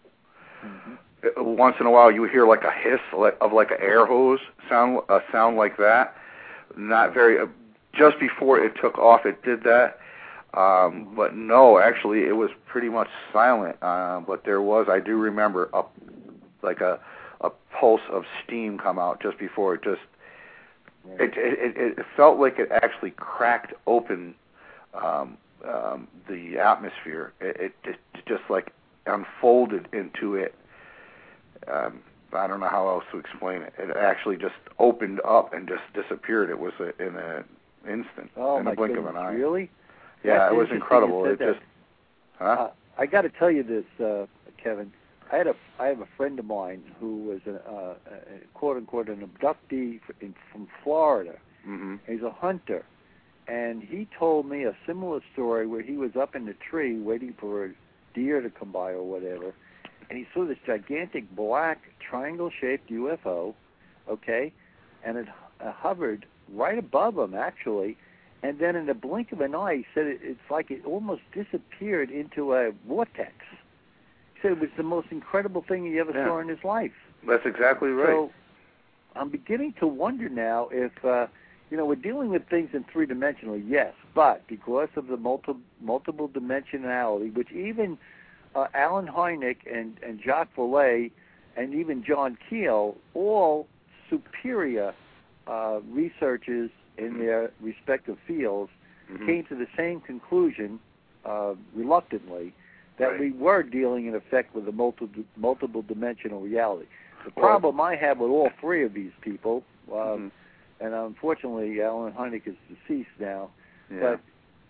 Mm-hmm. Once in a while you would hear like a hiss of like an air hose sound, a sound like that. Not very. Uh, just before it took off, it did that. Um, but no, actually, it was pretty much silent. Uh, but there was, I do remember, a like a a pulse of steam come out just before it just. It, it, it felt like it actually cracked open um, um, the atmosphere. It, it, it just like unfolded into it. Um, I don't know how else to explain it. It actually just opened up and just disappeared. It was a, in an instant, oh, in a blink goodness, of an eye. Really? Yeah, That's it was incredible. It that. just. Huh? Uh, I got to tell you this, uh, Kevin. I had a I have a friend of mine who was a, uh, a quote unquote an abductee in, from Florida. Mm-hmm. He's a hunter, and he told me a similar story where he was up in the tree waiting for a deer to come by or whatever, and he saw this gigantic black triangle-shaped U F O, okay, and it uh, hovered right above him actually, and then in the blink of an eye, he said it, it's like it almost disappeared into a vortex. He said it was the most incredible thing he ever yeah. saw in his life. That's exactly right. So I'm beginning to wonder now if, uh, you know, we're dealing with things in three-dimensional, yes, but because of the multi- multiple dimensionality, which even uh, Alan Hynek and, and Jacques Vallée and even John Keel, all superior uh, researchers in mm-hmm. their respective fields, mm-hmm. came to the same conclusion, uh, reluctantly, that right. we were dealing, in effect, with a multiple, multiple dimensional reality. The problem I have with all three of these people, uh, mm-hmm. and unfortunately Alan Hynek is deceased now, yeah. but...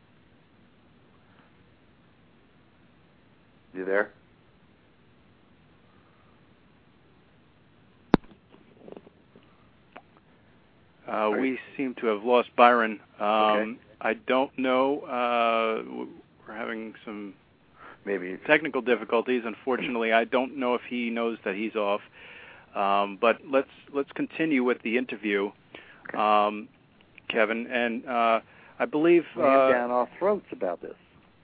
You there? Uh, we seem to have lost Byron. Um, okay. I don't know. Uh, we're having some maybe technical difficulties. Unfortunately, I don't know if he knows that he's off. Um, but let's let's continue with the interview, um, Kevin. And uh, I believe uh, down our throats about this.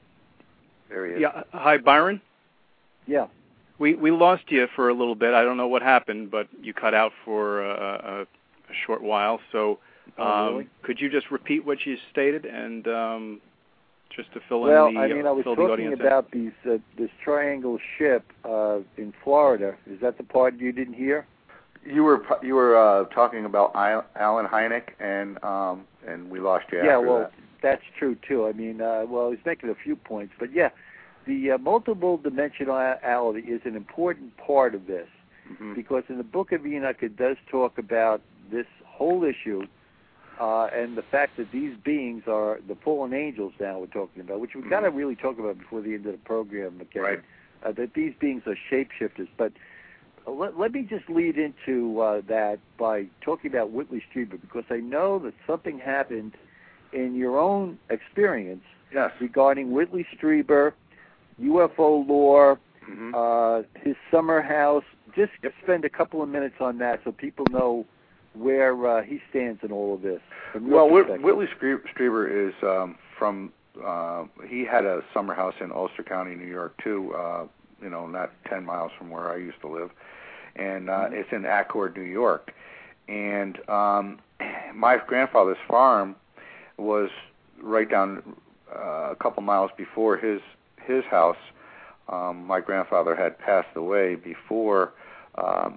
There he is. Yeah. Hi, Byron. Yeah. We we lost you for a little bit. I don't know what happened, but you cut out for a, a, a short while. So um, oh, really? Could you just repeat what you stated and um, just to fill well, in the I mean, I was fill the talking audience about these uh, this triangle ship uh, in Florida. Is that the part you didn't hear? You were you were uh, talking about Alan Hynek, and um, and we lost you. Yeah, after well, that. that's true too. I mean, uh, well, he's making a few points, but yeah, the uh, multiple dimensionality is an important part of this mm-hmm. because in the Book of Enoch it does talk about this whole issue uh, and the fact that these beings are the fallen angels. Now we're talking about, which we've mm-hmm. got to really talk about before the end of the program, okay? Right. Uh, that these beings are shapeshifters, but. Let, let me just lead into uh, that by talking about Whitley Strieber, because I know that something happened in your own experience yes. regarding Whitley Strieber, U F O lore, mm-hmm. uh, his summer house. Just yep. spend a couple of minutes on that so people know where uh, he stands in all of this. Well, Whitley Strieber is um, from, uh, he had a summer house in Ulster County, New York, too, uh, you know, not ten miles from where I used to live. And uh, it's in Accord, New York. And um, my grandfather's farm was right down uh, a couple miles before his his house. Um, my grandfather had passed away before um,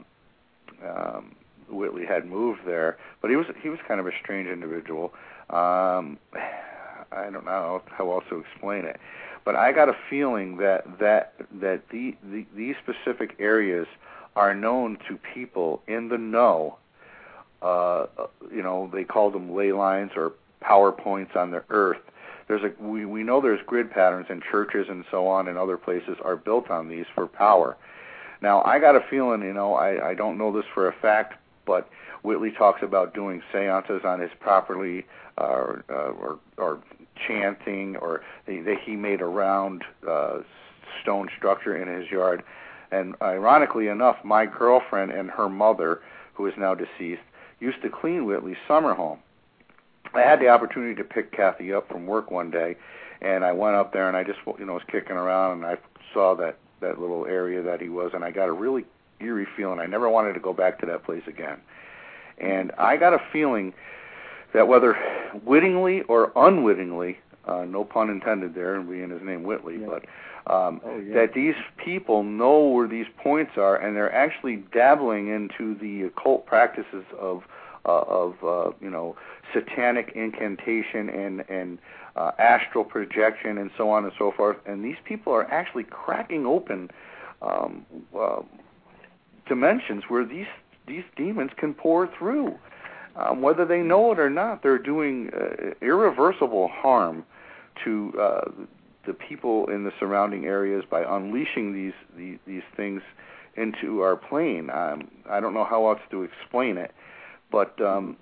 um, Whitley had moved there, but he was he was kind of a strange individual. Um, I don't know how else to explain it, but I got a feeling that that that the, the these specific areas are known to people in the know. Uh, you know, they call them ley lines or power points on the earth. There's a we, we know there's grid patterns, and churches and so on and other places are built on these for power. Now, I got a feeling, you know, I, I don't know this for a fact, but Whitley talks about doing seances on his property, uh, uh, or, or chanting, or that he made a round uh, stone structure in his yard. And ironically enough, my girlfriend and her mother, who is now deceased, used to clean Whitley's summer home. I had the opportunity to pick Kathy up from work one day, and I went up there and I just, you know, was kicking around, and I saw that, that little area that he was, and I got a really eerie feeling. I never wanted to go back to that place again. And I got a feeling that whether wittingly or unwittingly, uh, no pun intended there, and being his name Whitley, yeah. but um, oh, yeah. that these people know where these points are, and they're actually dabbling into the occult practices of uh, of uh, you know satanic incantation and and uh, astral projection and so on and so forth. And these people are actually cracking open um, uh, dimensions where these these demons can pour through. Um, whether they know it or not, they're doing uh, irreversible harm to uh, the people in the surrounding areas by unleashing these, these, these things into our plane. Um, I don't know how else to explain it, but um,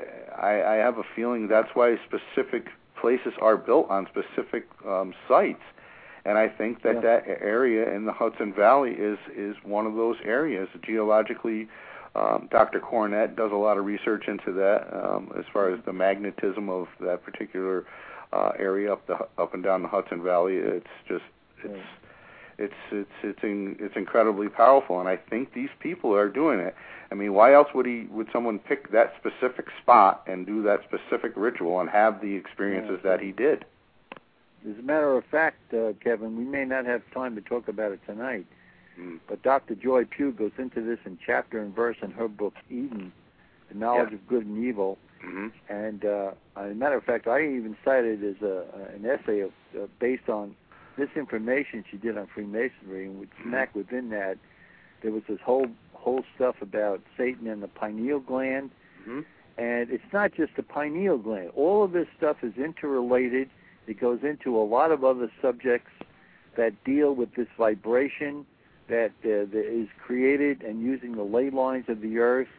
I, I have a feeling that's why specific places are built on specific um, sites. And I think that yeah. that area in the Hudson Valley is, is one of those areas. Geologically, um, Doctor Cornett does a lot of research into that um, as far as the magnetism of that particular uh, area up the up and down the Hudson Valley. It's just it's yeah. it's it's it's in, it's incredibly powerful, and I think these people are doing it. I mean, why else would he would someone pick that specific spot and do that specific ritual and have the experiences yeah. that he did? As a matter of fact, uh, Kevin, we may not have time to talk about it tonight, mm. but Doctor Joy Pugh goes into this in chapter and verse in her book, Eden, The Knowledge yeah. of Good and Evil. Mm-hmm. And uh, as a matter of fact, I even cited as a, an essay of, uh, based on this information she did on Freemasonry, and with mm-hmm. smack within that, there was this whole whole stuff about Satan and the pineal gland. Mm-hmm. And it's not just the pineal gland. All of this stuff is interrelated. It goes into a lot of other subjects that deal with this vibration that, uh, that is created and using the ley lines of the earth.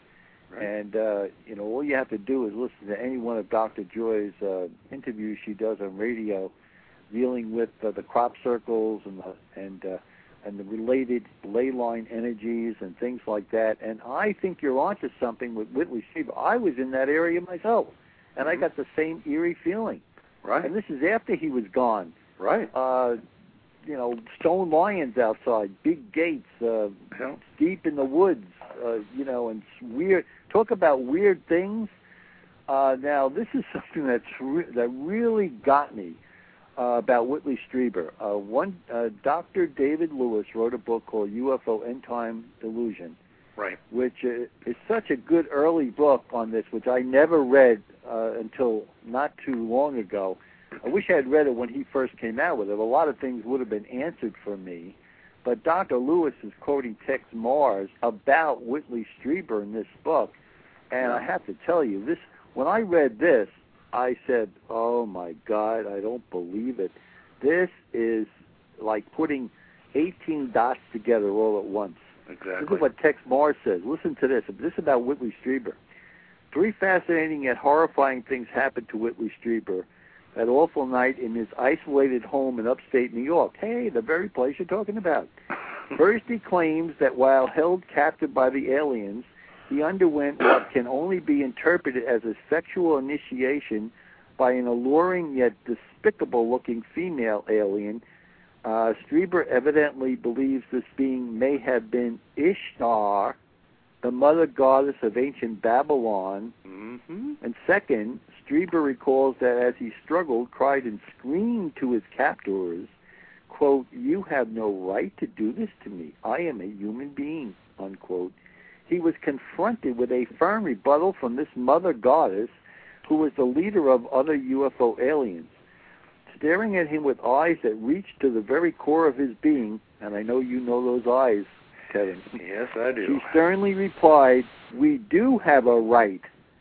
Right. And, uh, you know, all you have to do is listen to any one of Doctor Joy's uh, interviews she does on radio dealing with uh, the crop circles and the, and uh, and the related ley line energies and things like that. And I think you're onto something with Whitley Strieber. I was in that area myself, and mm-hmm. I got the same eerie feeling. Right. And this is after he was gone. Right. Uh, you know, stone lions outside, big gates, uh, yeah. deep in the woods, uh, you know, and weird. Talk about weird things. Uh, now, this is something that's re- that really got me uh, about Whitley Strieber. Uh, one, uh, Doctor David Lewis wrote a book called U F O End Time Delusion, right? Which uh, is such a good early book on this, which I never read uh, until not too long ago. I wish I had read it when he first came out with it. A lot of things would have been answered for me. But Doctor Lewis is quoting Tex Mars about Whitley Strieber in this book. And I have to tell you, this when I read this, I said, oh, my God, I don't believe it. This is like putting eighteen dots together all at once. Exactly. This is what Tex Mars says. Listen to this. This is about Whitley Strieber. Three fascinating yet horrifying things happened to Whitley Strieber that awful night in his isolated home in upstate New York. Hey, the very place you're talking about. First, he claims that while held captive by the aliens, he underwent what can only be interpreted as a sexual initiation by an alluring yet despicable-looking female alien. Uh, Strieber evidently believes this being may have been Ishtar, the mother goddess of ancient Babylon. Mm-hmm. And second, Strieber recalls that as he struggled, cried and screamed to his captors, quote, "You have no right to do this to me. I am a human being," unquote. He was confronted with a firm rebuttal from this mother goddess, who was the leader of other U F O aliens. Staring at him with eyes that reached to the very core of his being, and I know you know those eyes, Kevin. Yes, I do. She sternly replied, "We do have a right."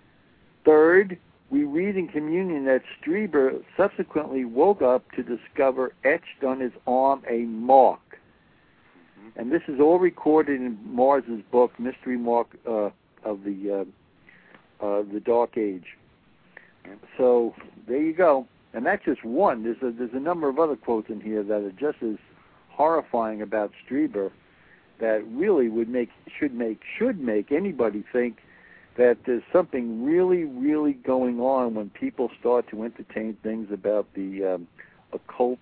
Third, we read in communion that Strieber subsequently woke up to discover etched on his arm a mark. Mm-hmm. And this is all recorded in Mars's book, Mystery Mark uh, of the uh, uh, the Dark Age. Mm-hmm. So there you go. And that's just one. There's a, there's a number of other quotes in here that are just as horrifying about Strieber that really would make should make should make anybody think that there's something really, really going on when people start to entertain things about the um, occult.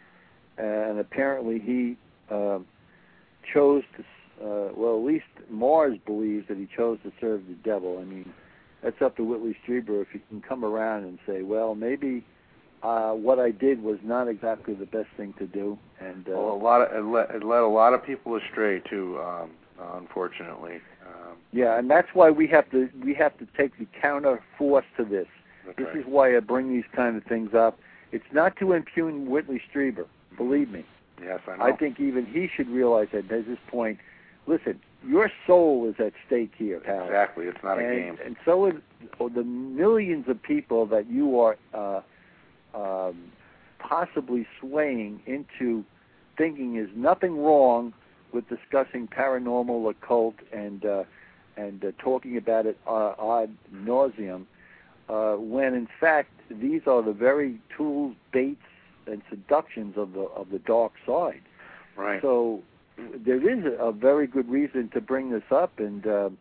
And apparently he uh, chose to, uh, well, at least Mars believes that he chose to serve the devil. I mean, that's up to Whitley Strieber if he can come around and say, well, maybe uh, what I did was not exactly the best thing to do. And uh, well, a lot of it led, it led a lot of people astray too, um, unfortunately. Um, yeah, and that's why we have to we have to take the counter force to this. This right. is why I bring these kind of things up. It's not to impugn Whitley Strieber, believe me. Yes, I know. I think even he should realize that at this point. Listen, your soul is at stake here, Hal. Exactly, it's not and, a game. And so is the millions of people that you are uh, um, possibly swaying into thinking is nothing wrong with discussing paranormal, occult, and uh, and uh, talking about it uh, ad nauseum, uh, when in fact these are the very tools, baits, and seductions of the of the dark side. Right. So there is a, a very good reason to bring this up, and uh,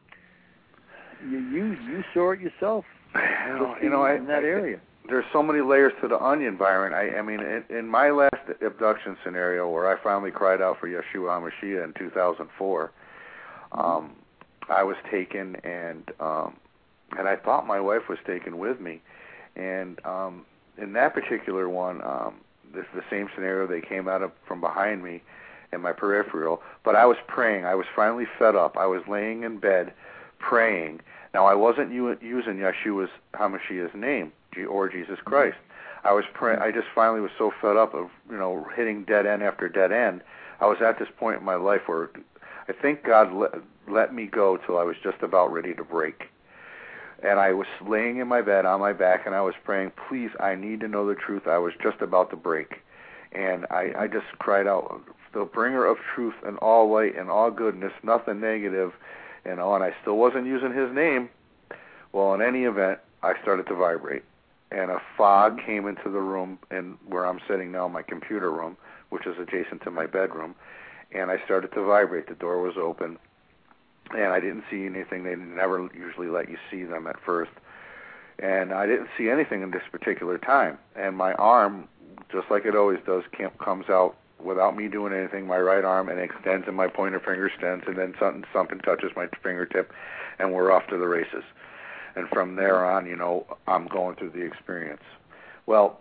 you, you you saw it yourself. You know, you know in I, that I, area. There's so many layers to the onion, Byron. I, I mean, in, in my last abduction scenario, where I finally cried out for Yeshua HaMashiach in two thousand four, um, I was taken, and um, and I thought my wife was taken with me. And um, in that particular one, um, this is the same scenario. They came out of from behind me in my peripheral, but I was praying. I was finally fed up. I was laying in bed praying. Now, I wasn't u- using Yeshua's HaMashiach's name or Jesus Christ. I was praying. I just finally was so fed up of, you know, hitting dead end after dead end. I was at this point in my life where I think God let, let me go till I was just about ready to break. And I was laying in my bed on my back, and I was praying, please, I need to know the truth. I was just about to break. And I, I just cried out, the bringer of truth and all light and all goodness, nothing negative, you know, and I still wasn't using his name. Well, in any event, I started to vibrate, and a fog came into the room, and where I'm sitting now, my computer room, which is adjacent to my bedroom, and I started to vibrate. The door was open, and I didn't see anything. They never usually let you see them at first, and I didn't see anything in this particular time. And my arm, just like it always does, comes out without me doing anything, my right arm, and extends, and my pointer finger extends, and then something, something touches my fingertip, and we're off to the races. And from there on, you know, I'm going through the experience. Well,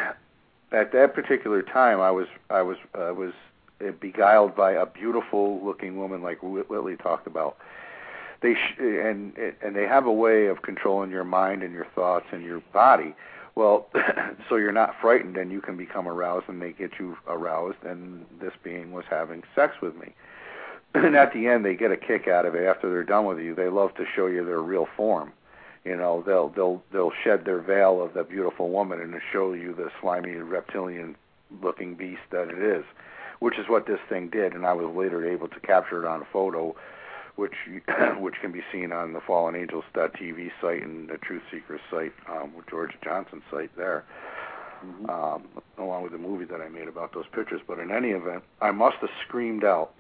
at that particular time, I was I was I was beguiled by a beautiful-looking woman, like Whitley talked about. They sh- and and they have a way of controlling your mind and your thoughts and your body. Well, so you're not frightened, and you can become aroused, and they get you aroused. And this being was having sex with me. And at the end, they get a kick out of it. After they're done with you, they love to show you their real form. You know, they'll they'll they'll shed their veil of the beautiful woman and show you the slimy reptilian-looking beast that it is, which is what this thing did. And I was later able to capture it on a photo, which which can be seen on the Fallen Angels dot T V site and the Truth Seekers site, um, with George Johnson's site there, mm-hmm. um, along with the movie that I made about those pictures. But in any event, I must have screamed out.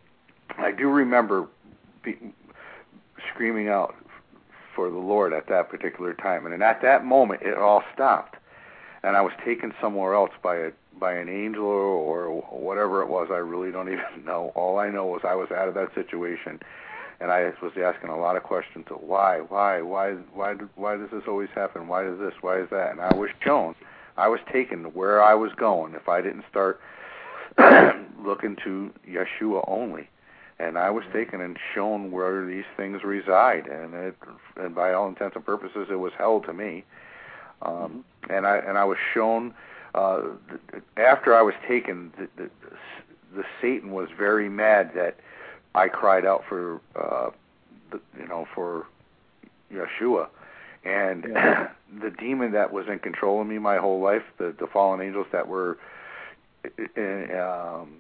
I do remember be, screaming out for the Lord at that particular time, and at that moment it all stopped, and I was taken somewhere else by a by an angel or whatever it was. I really don't even know. All I know was I was out of that situation, and I was asking a lot of questions of why, why, why, why, why does this always happen? Why does this? Why is that? And I was shown, I was taken to where I was going if I didn't start looking to Yeshua only. And I was taken and shown where these things reside, and it, and by all intents and purposes, it was hell to me. Um, and I and I was shown uh, after I was taken, the, the, the Satan was very mad that I cried out for uh, the, you know for Yeshua, and yeah. The demon that was in control of me my whole life, the, the fallen angels that were. Um,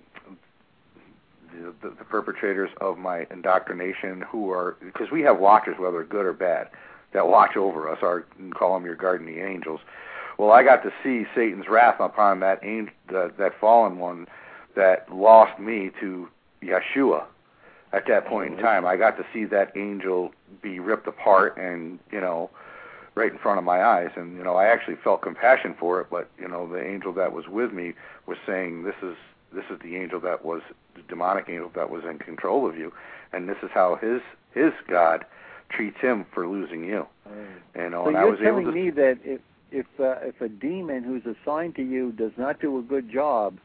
The, the, the perpetrators of my indoctrination, who are, because we have watchers, whether good or bad, that watch over us, our, you can call them your guardian angels. Well, I got to see Satan's wrath upon that angel, that, that fallen one that lost me to Yeshua at that point in time. I got to see that angel be ripped apart and, you know, right in front of my eyes. And, you know, I actually felt compassion for it, but, you know, the angel that was with me was saying, this is this is the angel that was, the demonic angel that was in control of you, and this is how his his God treats him for losing you. Right. You know, so and you're I was telling able to me that if if uh, if a demon who's assigned to you does not do a good job,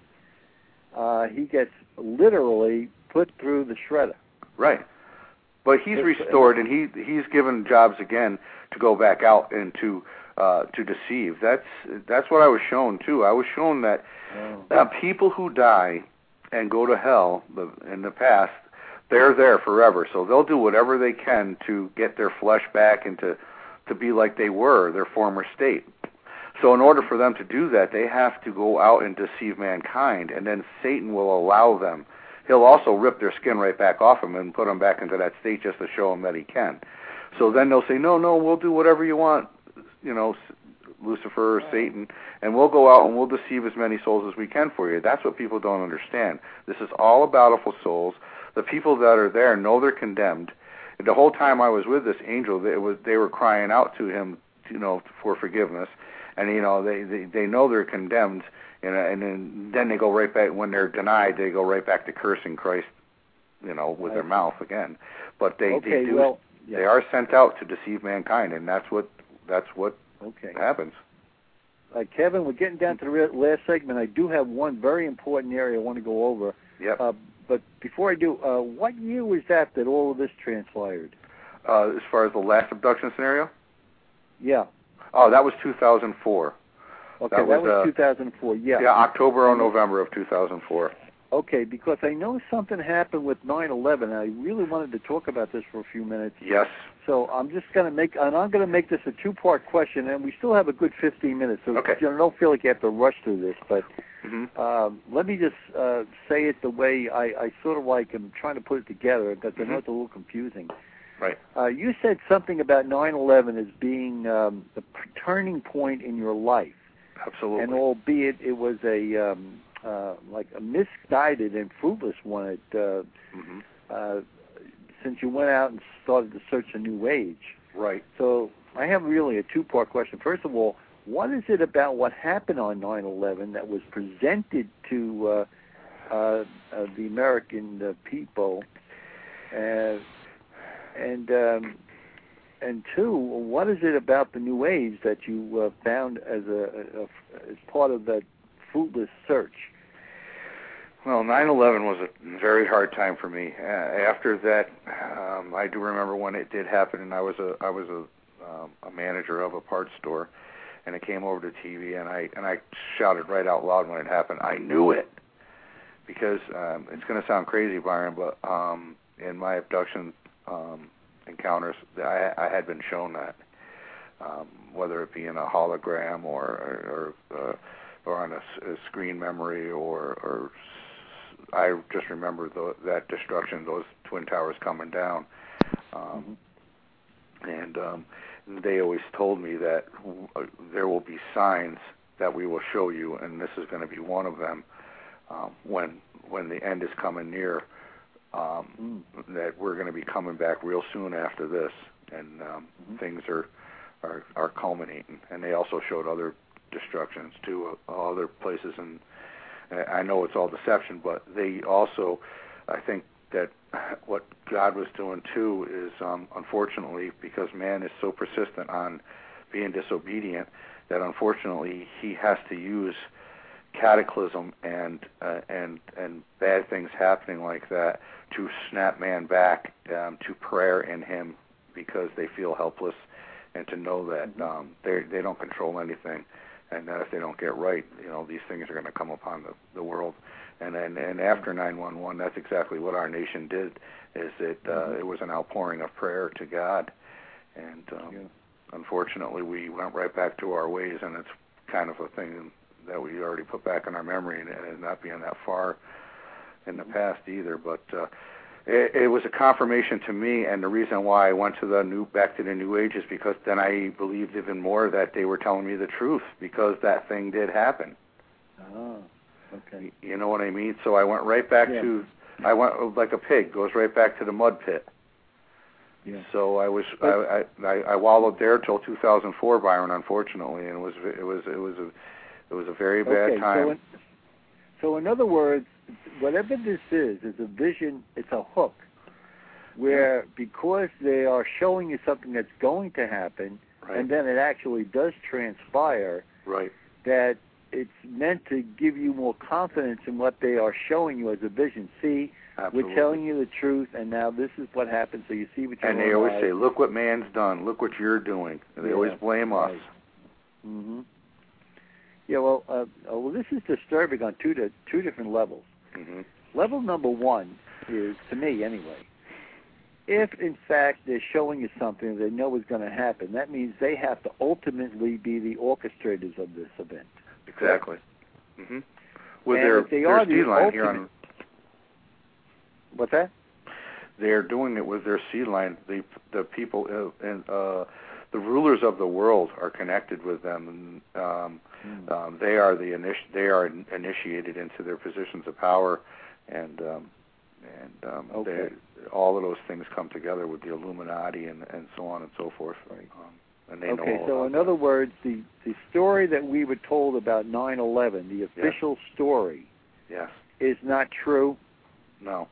uh, he gets literally put through the shredder. Right. But he's restored, and he he's given jobs again to go back out and to uh, to deceive. That's that's what I was shown too. I was shown that oh. uh, people who die and go to hell in the past, they're there forever. So they'll do whatever they can to get their flesh back and to to be like they were, their former state. So in order for them to do that, they have to go out and deceive mankind, and then Satan will allow them. He'll also rip their skin right back off them and put them back into that state just to show them that he can. So then they'll say, no, no, we'll do whatever you want, you know, Lucifer or Satan, and we'll go out and we'll deceive as many souls as we can for you. That's what people don't understand. This is all about bountiful souls. The people that are there know they're condemned. And the whole time I was with this angel, they, was, they were crying out to him, you know, for forgiveness. And, you know, they, they, they know they're condemned. And, and then, then they go right back, when they're denied, they go right back to cursing Christ, you know, with their mouth again. But they, okay, they do, well, yeah. they are sent out to deceive mankind, and that's what, that's what okay. happens. Uh, Kevin, we're getting down to the last segment. I do have one very important area I want to go over. Yep. Uh, but before I do, uh, what year was that that all of this transpired? Uh, as far as the last abduction scenario? Yeah. Oh, that was two thousand four. Okay, that was, that was uh, two thousand four, yeah. Yeah, October or November of two thousand four. Okay, because I know something happened with nine eleven. I really wanted to talk about this for a few minutes. Yes. So I'm just going to make, and I'm going to make this a two-part question, and we still have a good fifteen minutes. So okay. you know, don't feel like you have to rush through this, but mm-hmm. um, let me just uh, say it the way I, I sort of like am trying to put it together, because mm-hmm. I know it's a little confusing. Right. Uh, you said something about nine eleven as being um, the turning point in your life. Absolutely. And albeit it was a um, uh, like a misguided and fruitless one, it, uh, mm-hmm. uh, since you went out and started to search a new age. Right. So I have really a two-part question. First of all, what is it about what happened on nine eleven that was presented to uh, uh, uh, the American uh, people? Uh, and um, and two, what is it about the New Age that you uh, found as a, a, a as part of that fruitless search? Well, nine eleven was a very hard time for me. Uh, after that, um, I do remember when it did happen, and I was a I was a um, a manager of a parts store, and it came over to T V, and I and I shouted right out loud when it happened. I knew it, because um, it's going to sound crazy, Byron, but um, in my abduction um, encounters, I, I had been shown that, um, whether it be in a hologram or or or, uh, or on a, a screen memory, or, or I just remember the, that destruction, those twin towers coming down, um, and um, they always told me that uh, there will be signs that we will show you, and this is going to be one of them, um, when when the end is coming near. Um, mm. That we're going to be coming back real soon after this, and um, mm-hmm. things are, are are culminating. And they also showed other destructions too, uh, other places. And I know it's all deception, but they also, I think that what God was doing too is, um, unfortunately, because man is so persistent on being disobedient, that unfortunately he has to use cataclysm and uh, and and bad things happening like that to snap man back um, to prayer in Him, because they feel helpless, and to know that um, they they don't control anything, and that if they don't get right, you know, these things are going to come upon the, the world. And and and after nine one one, that's exactly what our nation did. Is it uh, it was an outpouring of prayer to God, and um, yeah. unfortunately we went right back to our ways, and it's kind of a thing that we already put back in our memory, and, and not being that far in the past either. But uh, it, it was a confirmation to me, and the reason why I went to the new back to the New Age is because then I believed even more that they were telling me the truth, because that thing did happen. Oh, okay. You know what I mean? So I went right back yeah. to, I went like a pig, goes right back to the mud pit. Yeah. So I was I, I I wallowed there till two thousand four, Byron, unfortunately, and it was it was it was a It was a very bad okay, time. So in, so in other words, whatever this is, is a vision, it's a hook, where because they are showing you something that's going to happen, right. and then it actually does transpire, right. that it's meant to give you more confidence in what they are showing you as a vision. See, Absolutely. we're telling you the truth, and now this is what happens, so you see what you're And they always say, look what man's done, look what you're doing. And they yeah, always blame right. us. Mm-hmm. Yeah, well, uh, well, this is disturbing on two, to, two different levels. Mm-hmm. Level number one is, to me anyway, if in fact they're showing you something they know is going to happen, that means they have to ultimately be the orchestrators of this event. Exactly. Mm-hmm. With and their, if they their are the seed line ultimate, here on, what's that? They're doing it with their seed line. The the people uh, and uh, the rulers of the world are connected with them, and um, mm. um, they are the initi- they are initiated into their positions of power, and um, and um, okay. they, all of those things come together with the Illuminati and, and so on and so forth. Right. Um, and they okay, know all so in that. other words, the the story that we were told about nine eleven, the official yes. story, yes, is not true. No.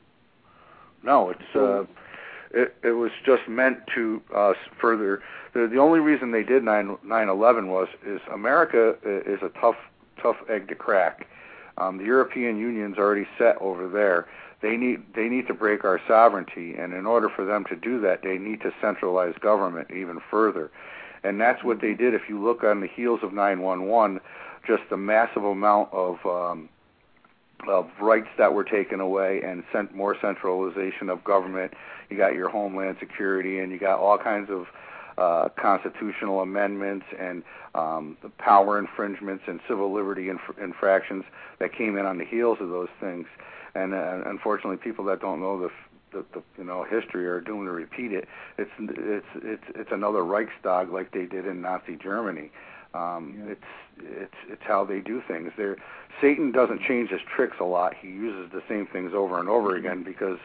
No, it's. So, uh, It, it was just meant to uh, further. The, the only reason they did nine eleven was is America is a tough tough egg to crack. Um, the European Union's already set over there. They need they need to break our sovereignty, and in order for them to do that, they need to centralize government even further. And that's what they did. If you look on the heels of nine one one, just the massive amount of um, of rights that were taken away and sent more centralization of government. You got your Homeland Security, and you got all kinds of uh, constitutional amendments and um, the power infringements and civil liberty inf- infractions that came in on the heels of those things. And uh, unfortunately, people that don't know the, the, the you know history are doomed to repeat it. It's it's it's it's another Reichstag like they did in Nazi Germany. Um, yeah. It's it's it's how they do things. They're, Satan doesn't change his tricks a lot. He uses the same things over and over again because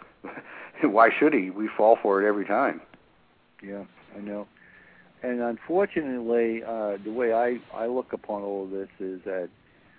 why should he? We fall for it every time. Yeah, I know. And unfortunately, uh, the way I, I look upon all of this is that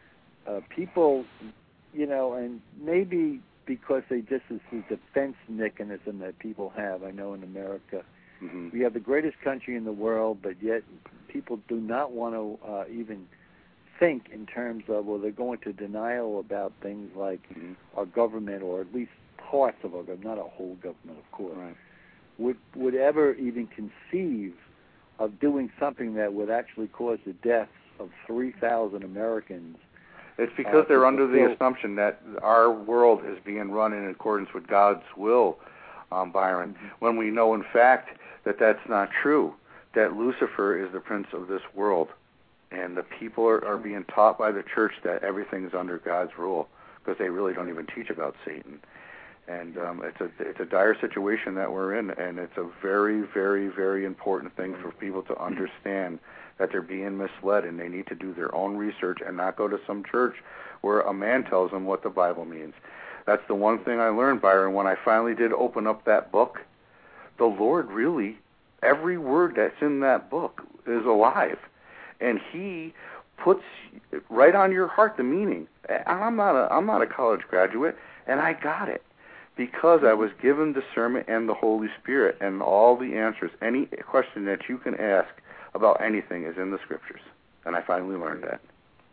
uh, people, you know, and maybe because they just is the defense mechanism that people have. I know in America, mm-hmm. we have the greatest country in the world, but yet people do not want to uh, even think in terms of, well, they're going to denial about things like mm-hmm. our government, or at least parts of our government, not a whole government, of course, right. would would ever even conceive of doing something that would actually cause the deaths of three thousand Americans. It's because uh, they're under the fulfill. assumption that our world is being run in accordance with God's will, um, Byron, mm-hmm. when we know, in fact, that that's not true, that Lucifer is the prince of this world, and the people are, are being taught by the church that everything's under God's rule, because they really don't even teach about Satan. And um, it's a it's a dire situation that we're in, and it's a very, very, very important thing for people to understand that they're being misled, and they need to do their own research and not go to some church where a man tells them what the Bible means. That's the one thing I learned, Byron, when I finally did open up that book. The Lord really, every word that's in that book is alive, and He puts right on your heart the meaning. And I'm not a I'm not a college graduate, and I got it. Because I was given discernment and the Holy Spirit, and all the answers, any question that you can ask about anything is in the Scriptures. And I finally learned that.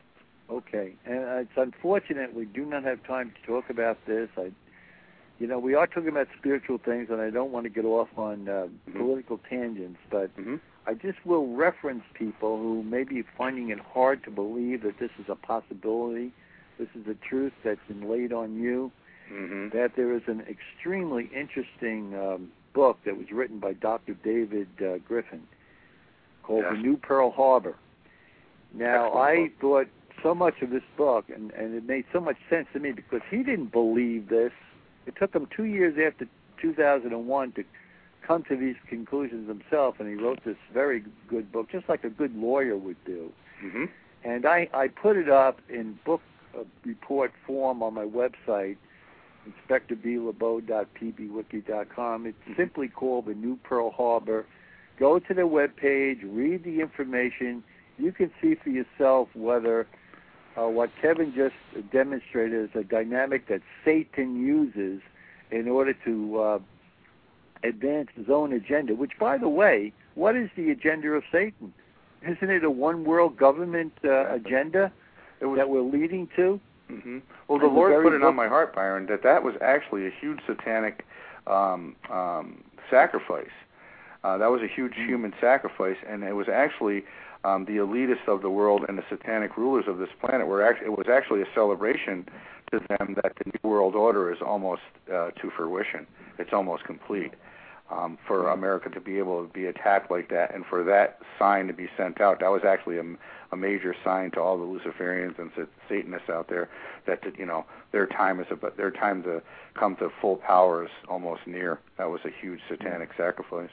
Okay. And it's unfortunate we do not have time to talk about this. I, you know, we are talking about spiritual things, and I don't want to get off on uh, mm-hmm. political tangents, but mm-hmm. I just will reference people who may be finding it hard to believe that this is a possibility. This is a truth that's been laid on you. Mm-hmm. That there is an extremely interesting um, book that was written by Doctor David uh, Griffin called yes. The New Pearl Harbor. Now, Excellent I book. thought so much of this book, and, and it made so much sense to me because he didn't believe this. It took him two years after two thousand one to come to these conclusions himself, and he wrote this very good book, just like a good lawyer would do. Mm-hmm. And I, I put it up in book uh, report form on my website, inspector b lebeau dot p b wiki dot com. It's mm-hmm. simply called The New Pearl Harbor. Go to their webpage, read the information. You can see for yourself whether uh, what Kevin just demonstrated is a dynamic that Satan uses in order to uh, advance his own agenda, which, by the way, what is the agenda of Satan? Isn't it a one-world government uh, agenda it was, that we're leading to? Mm-hmm. Well, the Lord put it on my heart, Byron, that that was actually a huge satanic um, um, sacrifice. Uh, that was a huge mm-hmm. human sacrifice, and it was actually um, the elitists of the world and the satanic rulers of this planet were actually, it was actually a celebration to them that the New World Order is almost uh, to fruition. It's almost complete. Um, for America to be able to be attacked like that, and for that sign to be sent out, that was actually a, a major sign to all the Luciferians and Satanists out there that, you know, their time is about, their time to come to full power is almost near. That was a huge satanic sacrifice.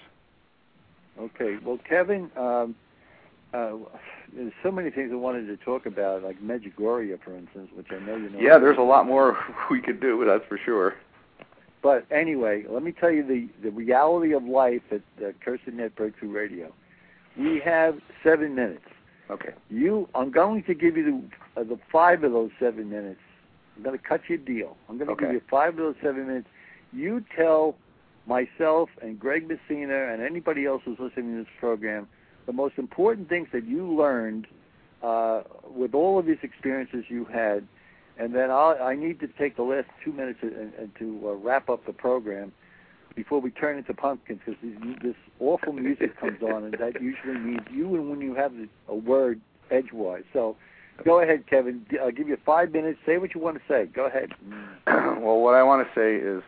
Okay, well, Kevin, um, uh, there's so many things I wanted to talk about, like Medjugorje, for instance, which I know you know. Yeah, there's a lot more we could do, that's for sure. But anyway, let me tell you the, the reality of life at uh, Cursed Net Breakthrough Radio. We have seven minutes. Okay. You, I'm going to give you the, uh, the five of those seven minutes. I'm going to cut you a deal. I'm going to okay. give you five of those seven minutes. You tell myself and Greg Messina and anybody else who's listening to this program the most important things that you learned uh, with all of these experiences you had. And then I'll, I need to take the last two minutes and, and to uh, wrap up the program before we turn into pumpkins, because this awful music comes on, and that usually means you and when you have a word edgewise. So Go ahead, Kevin. I'll give you five minutes. Say what you want to say. Go ahead. Well, what I want to say is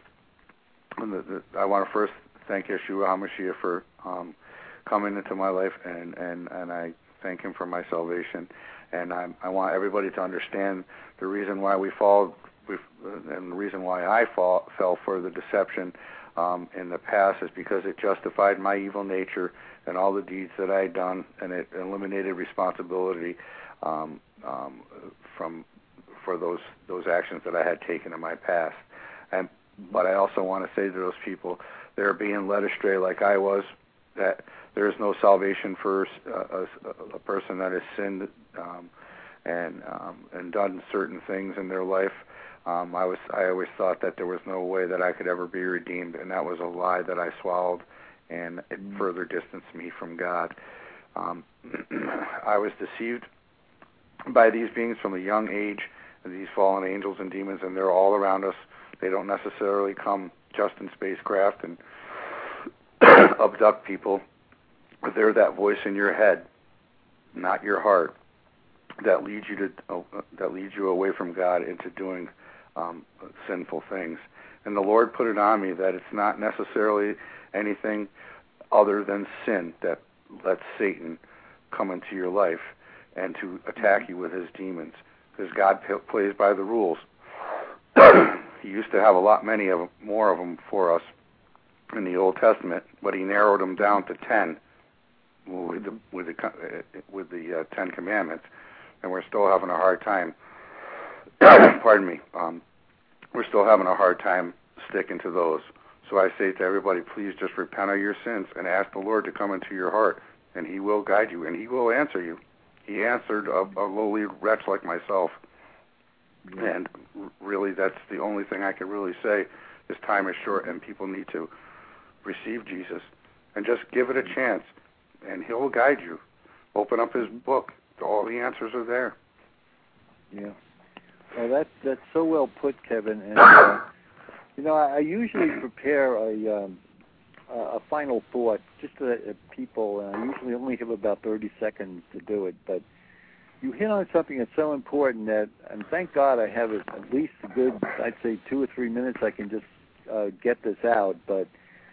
I want to first thank Yeshua HaMashiach for um, coming into my life, and, and, and I thank him for my salvation. And I, I want everybody to understand the reason why we fall, and the reason why I fall, fell for the deception um, in the past is because it justified my evil nature and all the deeds that I had done, and it eliminated responsibility um, um, from for those those actions that I had taken in my past. And but I also want to say to those people, they're being led astray like I was, that there is no salvation for a, a, a person that has sinned um, and um, and done certain things in their life. Um, I was I always thought that there was no way that I could ever be redeemed, and that was a lie that I swallowed, and it further distanced me from God. Um, I was deceived by these beings from a young age, these fallen angels and demons, and they're all around us. They don't necessarily come just in spacecraft and abduct people. They're that voice in your head, not your heart, that leads you to uh, that leads you away from God into doing um, sinful things. And the Lord put it on me that it's not necessarily anything other than sin that lets Satan come into your life and to attack you with his demons, because God p- plays by the rules. He used to have a lot many of them, more of them for us in the Old Testament, but he narrowed them down to ten with the with the with the uh, Ten Commandments, and we're still having a hard time. Pardon me. Um, we're still having a hard time sticking to those. So I say to everybody, please just repent of your sins and ask the Lord to come into your heart, and he will guide you, and he will answer you. He answered a, a lowly wretch like myself. And really, that's the only thing I can really say is time is short, and people need to receive Jesus and just give it a chance, and he'll guide you. Open up his book. All the answers are there. Yeah. Well, that's, that's so well put, Kevin. And, uh, you know, I, I usually prepare a, um, a final thought just to uh, people, and I usually only have about thirty seconds to do it, but you hit on something that's so important that, and thank God I have at least a good, I'd say two or three minutes I can just uh, get this out, but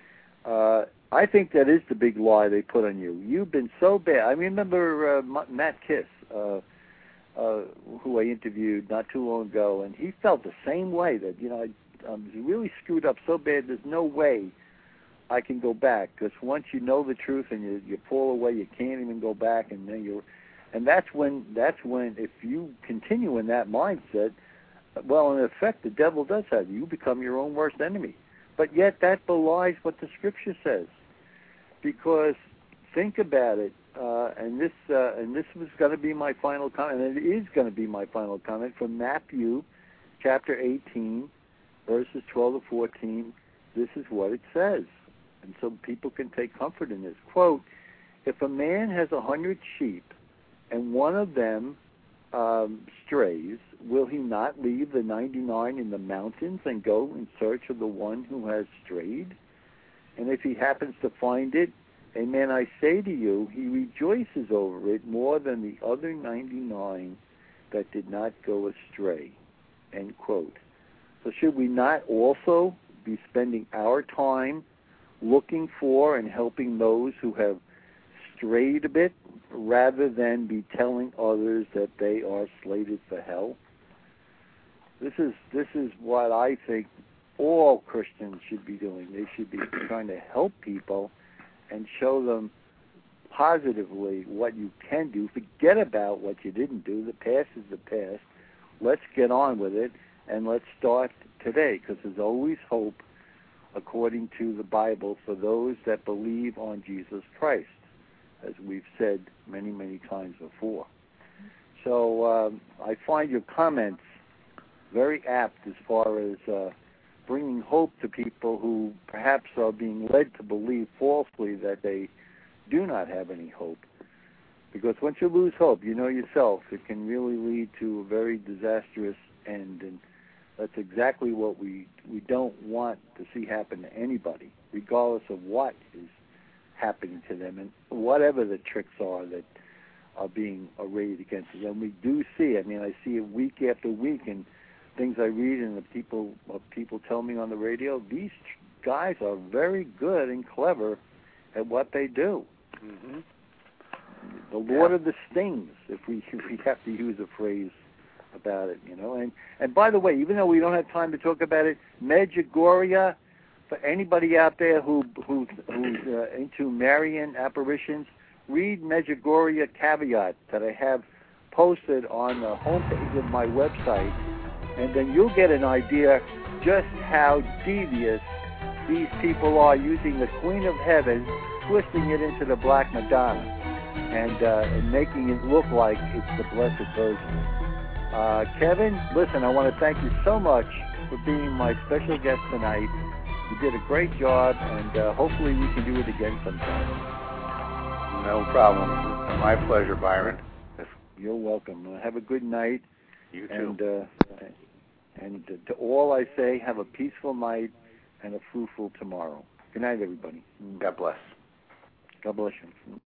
uh, I think that is the big lie they put on you. You've been so bad. I remember uh, Matt Kiss, uh, uh, who I interviewed not too long ago, and he felt the same way, that, you know, I, I was really screwed up so bad, there's no way I can go back, because once you know the truth and you, you fall away, you can't even go back, and then you're And that's when, that's when, if you continue in that mindset, well, in effect, the devil does have you. You become your own worst enemy. But yet that belies what the Scripture says. Because think about it, uh, and this uh, and this was going to be my final comment, and it is going to be my final comment from Matthew chapter eighteen, verses twelve to fourteen. This is what it says. And so people can take comfort in this. Quote, if a man has a hundred sheep, and one of them um, strays, will he not leave the ninety-nine in the mountains and go in search of the one who has strayed? And if he happens to find it, amen, I say to you, he rejoices over it more than the other ninety-nine that did not go astray. End quote. So should we not also be spending our time looking for and helping those who have strayed a bit, rather than be telling others that they are slated for hell? This is this is what I think all Christians should be doing. They should be trying to help people and show them positively what you can do. Forget about what you didn't do. The past is the past. Let's get on with it, and let's start today, because there's always hope, according to the Bible, for those that believe on Jesus Christ, as we've said many, many times before. So um, I find your comments very apt as far as uh, bringing hope to people who perhaps are being led to believe falsely that they do not have any hope. Because once you lose hope, you know yourself, it can really lead to a very disastrous end, and that's exactly what we, we don't want to see happen to anybody, regardless of what is happening to them and whatever the tricks are that are being arrayed against us. And we do see, I mean, I see it week after week, and things I read and the people uh, people tell me on the radio, these guys are very good and clever at what they do. Mm-hmm. The Lord yeah. of the Stings, if we if we have to use a phrase about it, you know. And and by the way, even though we don't have time to talk about it, Medjugorje, for anybody out there who who who's uh, into Marian apparitions, read Medjugorje Caveat that I have posted on the homepage of my website, and then you'll get an idea just how devious these people are, using the Queen of Heaven, twisting it into the Black Madonna, and, uh, and making it look like it's the Blessed Virgin. Uh, Kevin, listen, I want to thank you so much for being my special guest tonight. You did a great job, and uh, hopefully we can do it again sometime. No problem. My pleasure, Byron. You're welcome. Uh, have a good night. You too. And, uh, and uh, to all I say, have a peaceful night and a fruitful tomorrow. Good night, everybody. God bless. God bless you.